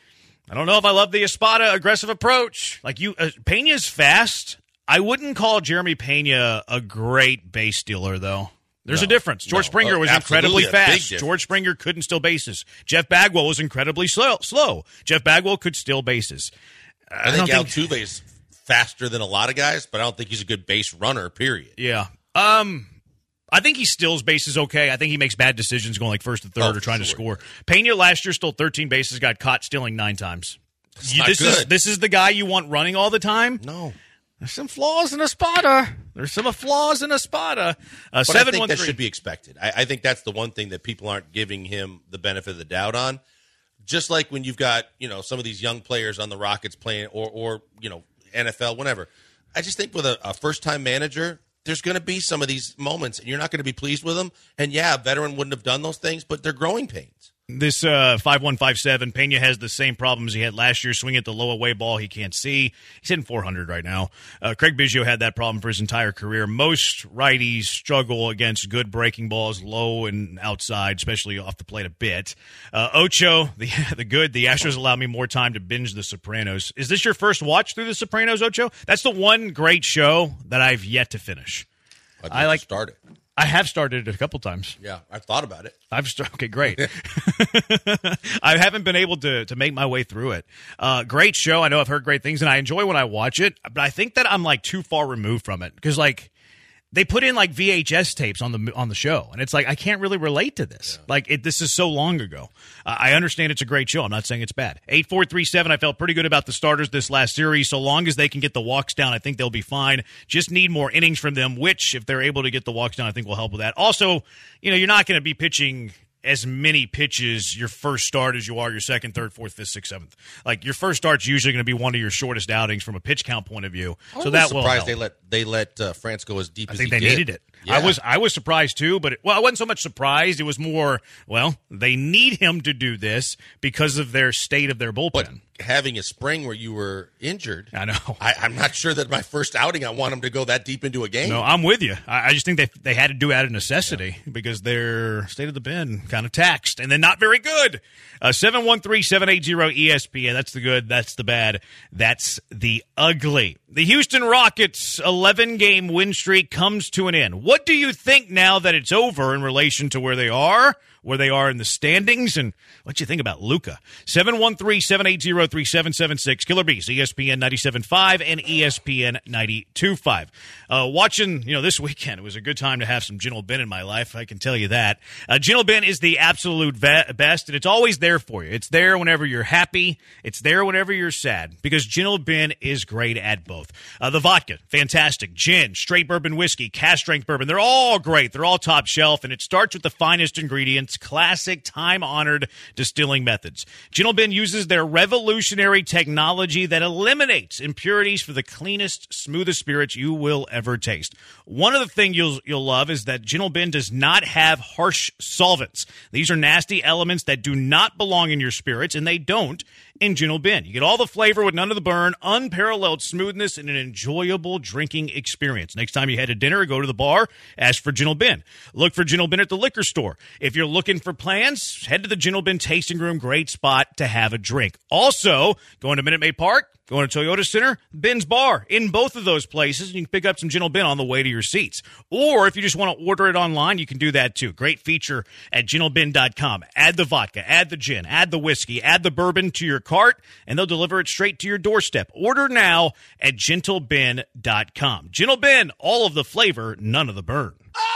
I don't know if I love the Espada aggressive approach. Like you, uh, Pena's fast. I wouldn't call Jeremy Pena a great base stealer, though. There's no, a difference. George no, Springer was uh, incredibly fast. George Springer couldn't steal bases. Jeff Bagwell was incredibly slow. slow. Jeff Bagwell could steal bases. I, I think Altuve is faster than a lot of guys, but I don't think he's a good base runner, period. Yeah. Um, I think he steals bases okay. I think he makes bad decisions going like first and third oh, or trying sure. to score. Pena last year stole thirteen bases, got caught stealing nine times. You, this good. is this is the guy you want running all the time? No. There's some flaws in Espada. There's some flaws in Espada. Uh, but seven, I think one, that three. should be expected. I, I think that's the one thing that people aren't giving him the benefit of the doubt on. Just like when you've got, you know, some of these young players on the Rockets playing, or, or you know, N F L, whatever. I just think with a, a first-time manager, there's going to be some of these moments, and you're not going to be pleased with them. And, yeah, a veteran wouldn't have done those things, but they're growing pains. This uh, five one five seven, Pena has the same problems he had last year, swinging at the low away ball he can't see. He's hitting four hundred right now. Uh, Craig Biggio had that problem for his entire career. Most righties struggle against good breaking balls, low and outside, especially off the plate a bit. Uh, Ocho, the the good, the Astros allow me more time to binge The Sopranos. Is this your first watch through The Sopranos, Ocho? That's the one great show that I've yet to finish. I'd I like start it. I have started it a couple times. Yeah, I've thought about it. I've st- okay, great. I haven't been able to to make my way through it. Uh, great show. I know I've heard great things, and I enjoy when I watch it. But I think that I'm like too far removed from it because like they put in like V H S tapes on the on the show, and it's like I can't really relate to this. Yeah. Like it, this is so long ago. Uh, I understand it's a great show. I'm not saying it's bad. Eight four three seven. I felt pretty good about the starters this last series. So long as they can get the walks down, I think they'll be fine. Just need more innings from them, which if they're able to get the walks down, I think will help with that. Also, you know, you're not going to be pitching as many pitches your first start as you are your second, third, fourth, fifth, sixth, seventh. Like your first start's usually going to be one of your shortest outings from a pitch count point of view. I so that was will surprised help. they let they let uh, France go as deep I as think he they did. needed it. Yeah. I was I was surprised too, but it, well, I wasn't so much surprised. It was more, well, they need him to do this because of their state of their bullpen. But having a spring where you were injured, I know. I, I'm not sure that my first outing I want him to go that deep into a game. No, I'm with you. I, I just think they they had to do it out of necessity yeah. because their state of the pen kind of taxed and then not very good. Uh, seven one three, seven eight zero E S P N. That's the good. That's the bad. That's the ugly. The Houston Rockets' eleven-game win streak comes to an end. What do you think now that it's over in relation to where they are? where they are in the standings and what you think about Luka. seven one three, seven eight zero, three seven seven six. Killer Bees, E S P N ninety-seven point five and E S P N ninety-two point five. Uh, watching, you know, this weekend, it was a good time to have some Gentle Ben in my life, I can tell you that. Uh, Gentle Ben is the absolute ve- best, and it's always there for you. It's there whenever you're happy. It's there whenever you're sad, because Gentle Ben is great at both. Uh, the vodka, fantastic. Gin, straight bourbon whiskey, cask strength bourbon, they're all great. They're all top shelf, and it starts with the finest ingredients, classic, time-honored distilling methods. Gentle Ben uses their revolutionary technology that eliminates impurities for the cleanest, smoothest spirits you will ever taste. One of the things you'll you'll love is that Gentle Ben does not have harsh solvents. These are nasty elements that do not belong in your spirits, and they don't in Gentle Ben. You get all the flavor with none of the burn, unparalleled smoothness, and an enjoyable drinking experience. Next time you head to dinner or go to the bar, ask for Gentle Ben. Look for Gentle Ben at the liquor store. If you're looking for plans, head to the Gentle Ben Tasting Room. Great spot to have a drink. Also, going to Minute Maid Park, going to Toyota Center, Ben's Bar. In both of those places, you can pick up some Gentle Ben on the way to your seats. Or if you just want to order it online, you can do that too. Great feature at gentle ben dot com. Add the vodka, add the gin, add the whiskey, add the bourbon to your cart, and they'll deliver it straight to your doorstep. Order now at gentle ben dot com. Gentle Ben, all of the flavor, none of the burn.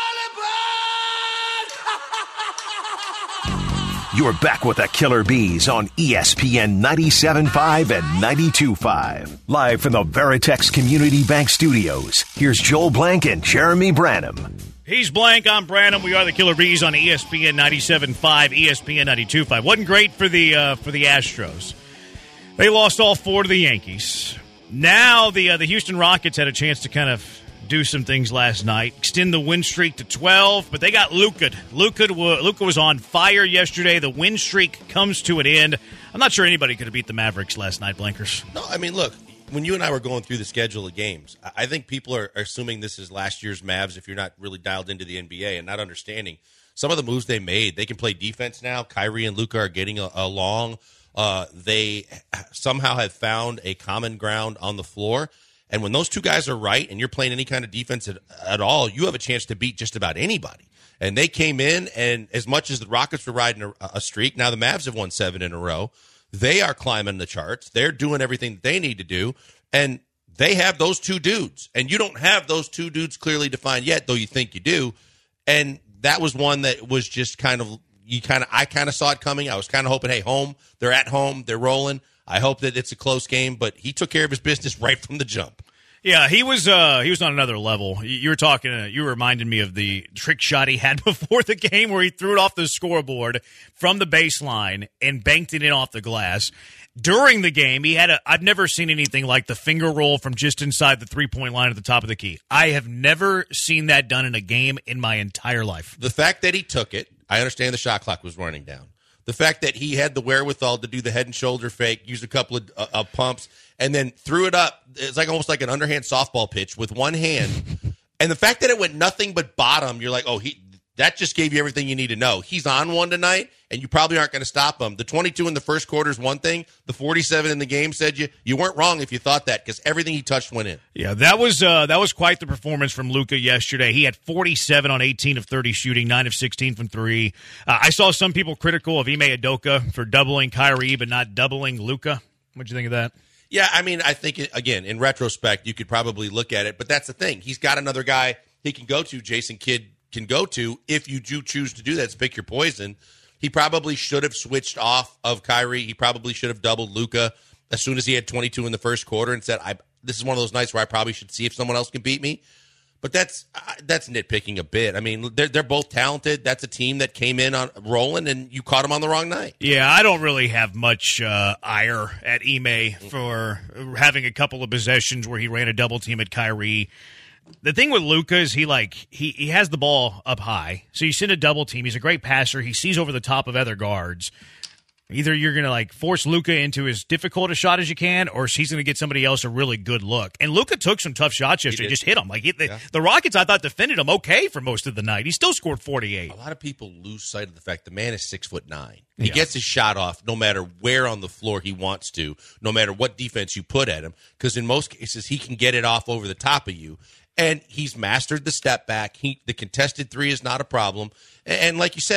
You're back with the Killer Bees on E S P N ninety-seven point five and ninety-two point five. Live from the Veritex Community Bank Studios, here's Joel Blank and Jeremy Branham. He's Blank, I'm Branham. We are the Killer Bees on E S P N ninety-seven point five, E S P N ninety-two point five. Wasn't great for the uh, for the Astros. They lost all four to the Yankees. Now the uh, the Houston Rockets had a chance to kind of do some things last night, extend the win streak to twelve, but they got Luka. Luka, Luka was on fire yesterday. The win streak comes to an end. I'm not sure anybody could have beat the Mavericks last night, Blankers. No, I mean, look, when you and I were going through the schedule of games, I think people are assuming this is last year's Mavs if you're not really dialed into the N B A and not understanding some of the moves they made. They can play defense now. Kyrie and Luka are getting a- along. Uh, they somehow have found a common ground on the floor. And when those two guys are right and you're playing any kind of defense at, at all, you have a chance to beat just about anybody. And they came in, and as much as the Rockets were riding a, a streak, now the Mavs have won seven in a row. They are climbing the charts. They're doing everything that they need to do. And they have those two dudes. And you don't have those two dudes clearly defined yet, though you think you do. And that was one that was just kind of, you kind of, I kind of saw it coming. I was kind of hoping, hey, home, they're at home, they're rolling. I hope that it's a close game, but he took care of his business right from the jump. Yeah, he was uh, he was on another level. You were talking, uh, you reminded me of the trick shot he had before the game where he threw it off the scoreboard from the baseline and banked it in off the glass. During the game, he had a, I've never seen anything like the finger roll from just inside the three-point line at the top of the key. I have never seen that done in a game in my entire life. The fact that he took it, I understand the shot clock was running down. The fact that he had the wherewithal to do the head and shoulder fake, use a couple of uh, uh, pumps, and then threw it up. It's like almost like an underhand softball pitch with one hand. And the fact that it went nothing but bottom, you're like, oh, he that just gave you everything you need to know. He's on one tonight, and you probably aren't going to stop him. The twenty-two in the first quarter is one thing. The forty-seven in the game said you you weren't wrong if you thought that, because everything he touched went in. Yeah, that was uh, that was quite the performance from Luka yesterday. He had forty-seven on eighteen of thirty shooting, nine of sixteen from three. Uh, I saw some people critical of Ime Udoka for doubling Kyrie but not doubling Luka. What'd you think of that? Yeah, I mean, I think, again, in retrospect, you could probably look at it, but that's the thing. He's got another guy he can go to, Jason Kidd can go to, if you do choose to do that, to pick your poison. He probably should have switched off of Kyrie. He probably should have doubled Luka as soon as he had twenty-two in the first quarter and said, I, this is one of those nights where I probably should see if someone else can beat me. But that's uh, that's nitpicking a bit. I mean, they're they're both talented. That's a team that came in on rolling, and you caught them on the wrong night. Yeah, I don't really have much uh, ire at Ime for having a couple of possessions where he ran a double team at Kyrie. The thing with Luka is he like he, he has the ball up high, so you send a double team. He's a great passer. He sees over the top of other guards. Either you're going to like force Luka into as difficult a shot as you can, or he's going to get somebody else a really good look. And Luka took some tough shots yesterday, just hit him. Like he, the, yeah. the Rockets, I thought, defended him okay for most of the night. He still scored forty-eight. A lot of people lose sight of the fact the man is six foot nine. He yeah. gets his shot off no matter where on the floor he wants to, no matter what defense you put at him, because in most cases he can get it off over the top of you. And he's mastered the step back. He, the contested three is not a problem. And, and like you said,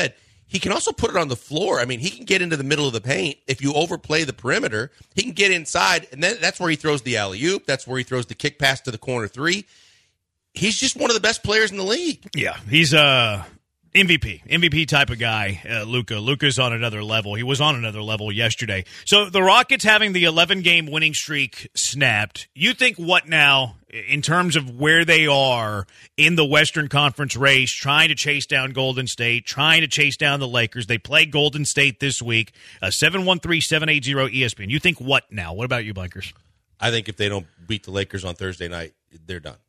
he can also put it on the floor. I mean, he can get into the middle of the paint. If you overplay the perimeter, he can get inside, and then that's where he throws the alley-oop. That's where he throws the kick pass to the corner three. He's just one of the best players in the league. Yeah, he's a M V P, M V P type of guy, uh, Luka. Luka's on another level. He was on another level yesterday. So the Rockets having the eleven-game winning streak snapped. You think what now in terms of where they are in the Western Conference race, trying to chase down Golden State, trying to chase down the Lakers? They play Golden State this week, uh, seven one three, seven eight zero E S P N. You think what now? What about you, Blankers? I think if they don't beat the Lakers on Thursday night, they're done.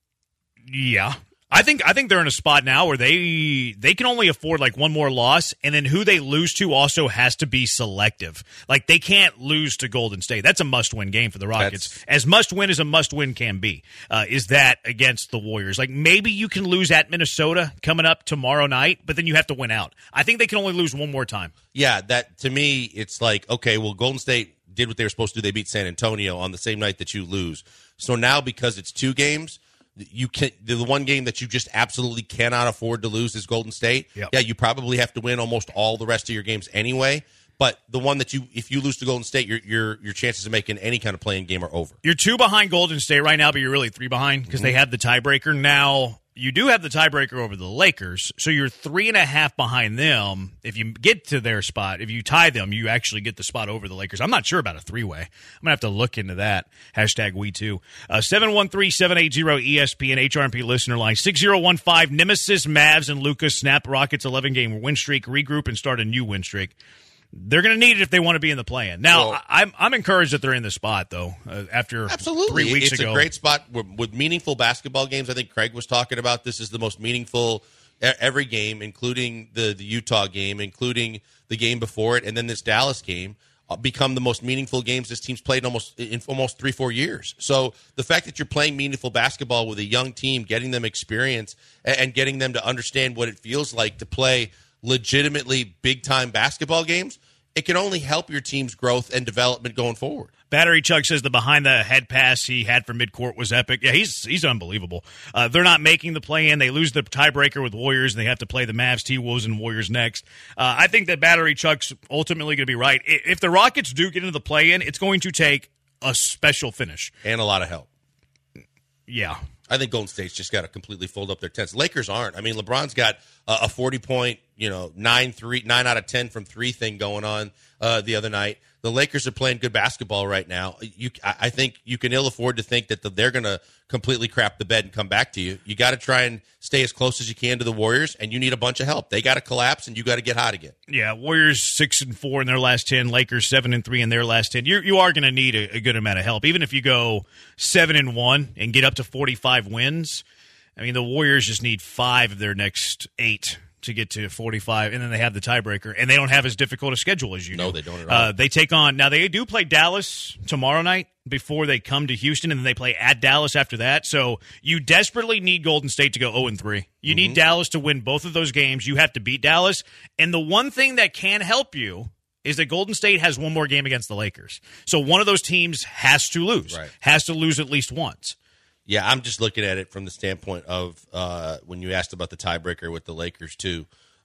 Yeah. I think I think they're in a spot now where they they can only afford like one more loss, and then who they lose to also has to be selective. Like they can't lose to Golden State. That's a must-win game for the Rockets. That's... As must-win as a must-win can be, uh, is that against the Warriors. Like maybe you can lose at Minnesota coming up tomorrow night, but then you have to win out. I think they can only lose one more time. Yeah, that to me, it's like, okay, well, Golden State did what they were supposed to do. They beat San Antonio on the same night that you lose. So now because it's two games, you can the one game that you just absolutely cannot afford to lose is Golden State. Yep. Yeah, you probably have to win almost all the rest of your games anyway. But the one that you, if you lose to Golden State, your your your chances of making any kind of playing game are over. You're two behind Golden State right now, but you're really three behind because mm-hmm. they have the tiebreaker now. You do have the tiebreaker over the Lakers, so you're three and a half behind them. If you get to their spot, if you tie them, you actually get the spot over the Lakers. I'm not sure about a three-way. I'm going to have to look into that. Hashtag we too. Uh, seven one three, seven eight zero E S P N H R M P listener line. six zero one five Nemesis Mavs and Luka snap Rockets eleven-game win streak, regroup, and start a new win streak. They're going to need it if they want to be in the play-in. Now, well, I'm I'm encouraged that they're in the spot, though, uh, after absolutely. three weeks it's ago. It's a great spot with, with meaningful basketball games. I think Craig was talking about this is the most meaningful every game, including the, the Utah game, including the game before it, and then this Dallas game, uh, become the most meaningful games this team's played in almost, in almost three, four years. So the fact that you're playing meaningful basketball with a young team, getting them experience, and, and getting them to understand what it feels like to play legitimately big-time basketball games, it can only help your team's growth and development going forward. Battery Chuck says the behind-the-head pass he had for midcourt was epic. Yeah, he's he's unbelievable. Uh, they're not making the play-in. They lose the tiebreaker with Warriors, and they have to play the Mavs, T-Wolves, and Warriors next. Uh, I think that Battery Chuck's ultimately going to be right. If the Rockets do get into the play-in, it's going to take a special finish. And a lot of help. Yeah. I think Golden State's just got to completely fold up their tents. Lakers aren't. I mean, LeBron's got a forty-point, you know, nine three, nine out of ten from three thing going on uh, the other night. The Lakers are playing good basketball right now. You, I think you can ill afford to think that they're going to completely crap the bed and come back to you. You got to try and stay as close as you can to the Warriors, and you need a bunch of help. They got to collapse, and you got to get hot again. Yeah, Warriors six and four in their last ten, Lakers seven and three in their last ten. You you are going to need a, a good amount of help, even if you go seven and one and get up to forty-five wins. I mean, the Warriors just need five of their next eight to get to forty-five, and then they have the tiebreaker, and they don't have as difficult a schedule as you do. No, they don't at all. Uh, they take on, now they do play Dallas tomorrow night before they come to Houston, and then they play at Dallas after that, so you desperately need Golden State to go oh and three. You mm-hmm. need Dallas to win both of those games. You have to beat Dallas, and the one thing that can help you is that Golden State has one more game against the Lakers. So one of those teams has to lose, right. has to lose at least once. Yeah, I'm just looking at it from the standpoint of uh, when you asked about the tiebreaker with the Lakers too.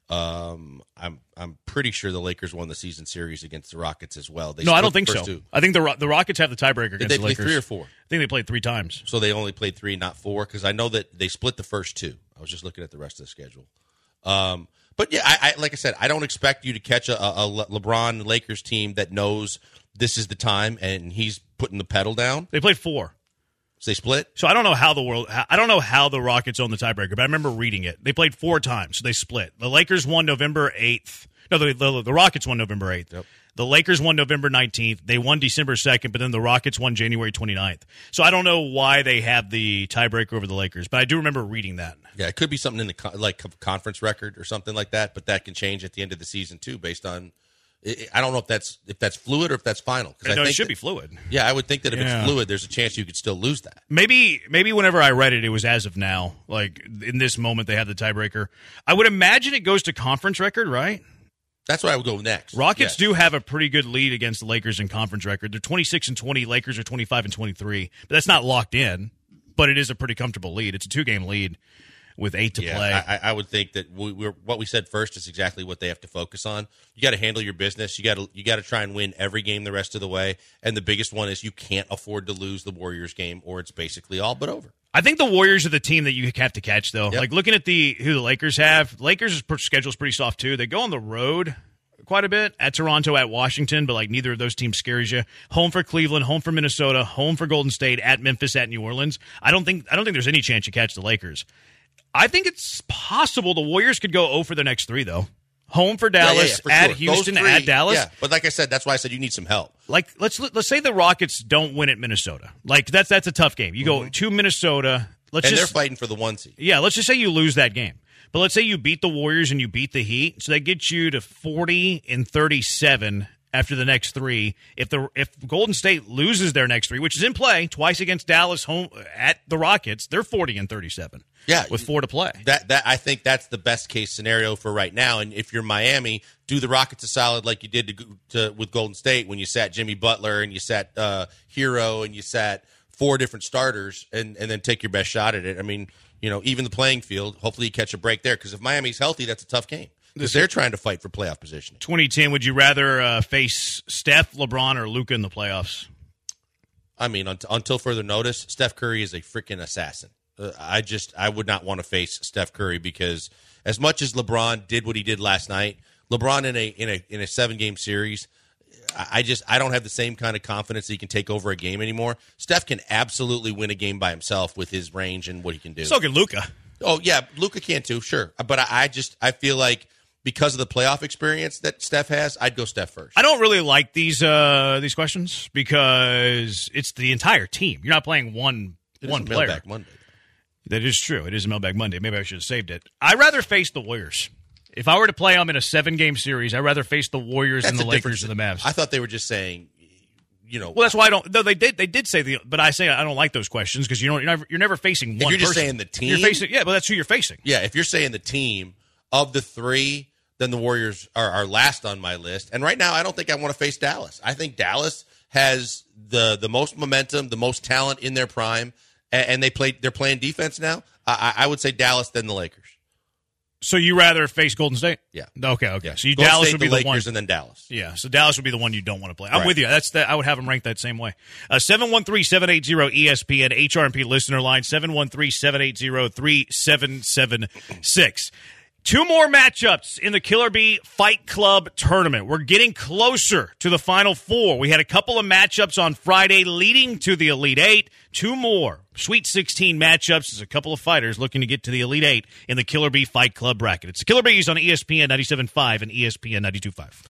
Um, I'm I'm pretty sure the Lakers won the season series against the Rockets as well. They no, I don't think so. Two. I think the the Rockets have the tiebreaker against Did they the play Lakers. Three or four? I think they played three times. So they only played three, not four, because I know that they split the first two. I was just looking at the rest of the schedule. Um, but yeah, I, I like I said, I don't expect you to catch a, a LeBron Lakers team that knows this is the time and he's putting the pedal down. They played four. So they split? So I don't know how the world I don't know how the Rockets own the tiebreaker, but I remember reading it. They played four times, so they split. The Lakers won November eighth. No, the, the, the Rockets won November eighth. Yep. The Lakers won November nineteenth. They won December second, but then the Rockets won January twenty-ninth. So I don't know why they have the tiebreaker over the Lakers, but I do remember reading that. Yeah, it could be something in the like conference record or something like that, but that can change at the end of the season too based on I don't know if that's if that's fluid or if that's final. No, I think it should that, be fluid. Yeah, I would think that if yeah. it's fluid, there's a chance you could still lose that. Maybe maybe whenever I read it, it was as of now. Like, in this moment, they have the tiebreaker. I would imagine it goes to conference record, right? That's where I would go next. Rockets yes. do have a pretty good lead against the Lakers in conference record. They're twenty-six and twenty. Lakers are twenty-five and twenty-three. But that's not locked in. But it is a pretty comfortable lead. It's a two-game lead. with eight to yeah, play. I, I would think that we, we're, what we said first is exactly what they have to focus on. You got to handle your business. You got to you got to try and win every game the rest of the way. And the biggest one is you can't afford to lose the Warriors game, or it's basically all but over. I think the Warriors are the team that you have to catch, though. Yep. Like looking at the who the Lakers have, Lakers' schedule is pretty soft too. They go on the road quite a bit at Toronto, at Washington, but like neither of those teams scares you. Home for Cleveland, home for Minnesota, home for Golden State, at Memphis, at New Orleans. I don't think I don't think there's any chance you catch the Lakers. I think it's possible the Warriors could go zero for the next three, though. Home for Dallas, yeah, yeah, yeah, for at sure. Houston, three, at Dallas. Yeah, but like I said, that's why I said you need some help. Like let's let's say the Rockets don't win at Minnesota. Like that's that's a tough game. You Mm-hmm. go to Minnesota. Let's and just, they're fighting for the one seed. Yeah, let's just say you lose that game. But let's say you beat the Warriors and you beat the Heat, so that gets you to forty and thirty-seven after the next three. If the if Golden State loses their next three, which is in play, twice against Dallas, home at the Rockets, they're forty and thirty-seven. Yeah, with four to play. That that I think that's the best case scenario for right now. And if you're Miami, do the Rockets a solid like you did to, to with Golden State when you sat Jimmy Butler and you sat uh, Hero and you sat four different starters, and and then take your best shot at it. I mean, you know, even the playing field. Hopefully, you catch a break there, because if Miami's healthy, that's a tough game because they're trying to fight for playoff positioning. twenty ten. Would you rather uh, face Steph, LeBron, or Luka in the playoffs? I mean, un- until further notice, Steph Curry is a freaking assassin. Uh, I just I would not want to face Steph Curry, because as much as LeBron did what he did last night, LeBron in a in a in a seven game series, I, I just I don't have the same kind of confidence that he can take over a game anymore. Steph can absolutely win a game by himself with his range and what he can do. So can Luka. Oh yeah, Luka can too, sure. But I, I just I feel like because of the playoff experience that Steph has, I'd go Steph first. I don't really like these uh, these questions because it's the entire team. You're not playing one It one is player. Mailbag Monday. That is true. It is a Mailbag Monday. Maybe I should have saved it. I'd rather face the Warriors. If I were to play them in a seven-game series, I'd rather face the Warriors That's than the a Lakers different- and the Mavs. I thought they were just saying, you know. Well, that's why I don't. Though they did, they did say the. But I say I don't like those questions because you don't. You're never, you're never facing one. If you're just person. saying the team, You're facing. Yeah, but that's who you're facing. Yeah, if you're saying the team of the three, then the Warriors are, are last on my list. And right now, I don't think I want to face Dallas. I think Dallas has the the most momentum, the most talent in their prime, and, and they play. They're playing defense now. I, I would say Dallas then the Lakers. So you rather face Golden State? Yeah. Okay. Okay. Yeah. So you, Golden Dallas State, would be the the, Lakers, one. and then Dallas. Yeah. So Dallas would be the one you don't want to play. I'm Right. with you. That's that. I would have them ranked that same way. Uh, seven one three, seven eight zero, E S P N H R and P listener line seven one three, seven eight zero, three seven seven six. Two more matchups in the Killer Bee Fight Club tournament. We're getting closer to the Final Four. We had a couple of matchups on Friday leading to the Elite Eight. Two more Sweet sixteen matchups. There's a couple of fighters looking to get to the Elite Eight in the Killer Bee Fight Club bracket. It's the Killer Bees on E S P N ninety-seven point five and E S P N ninety-two point five.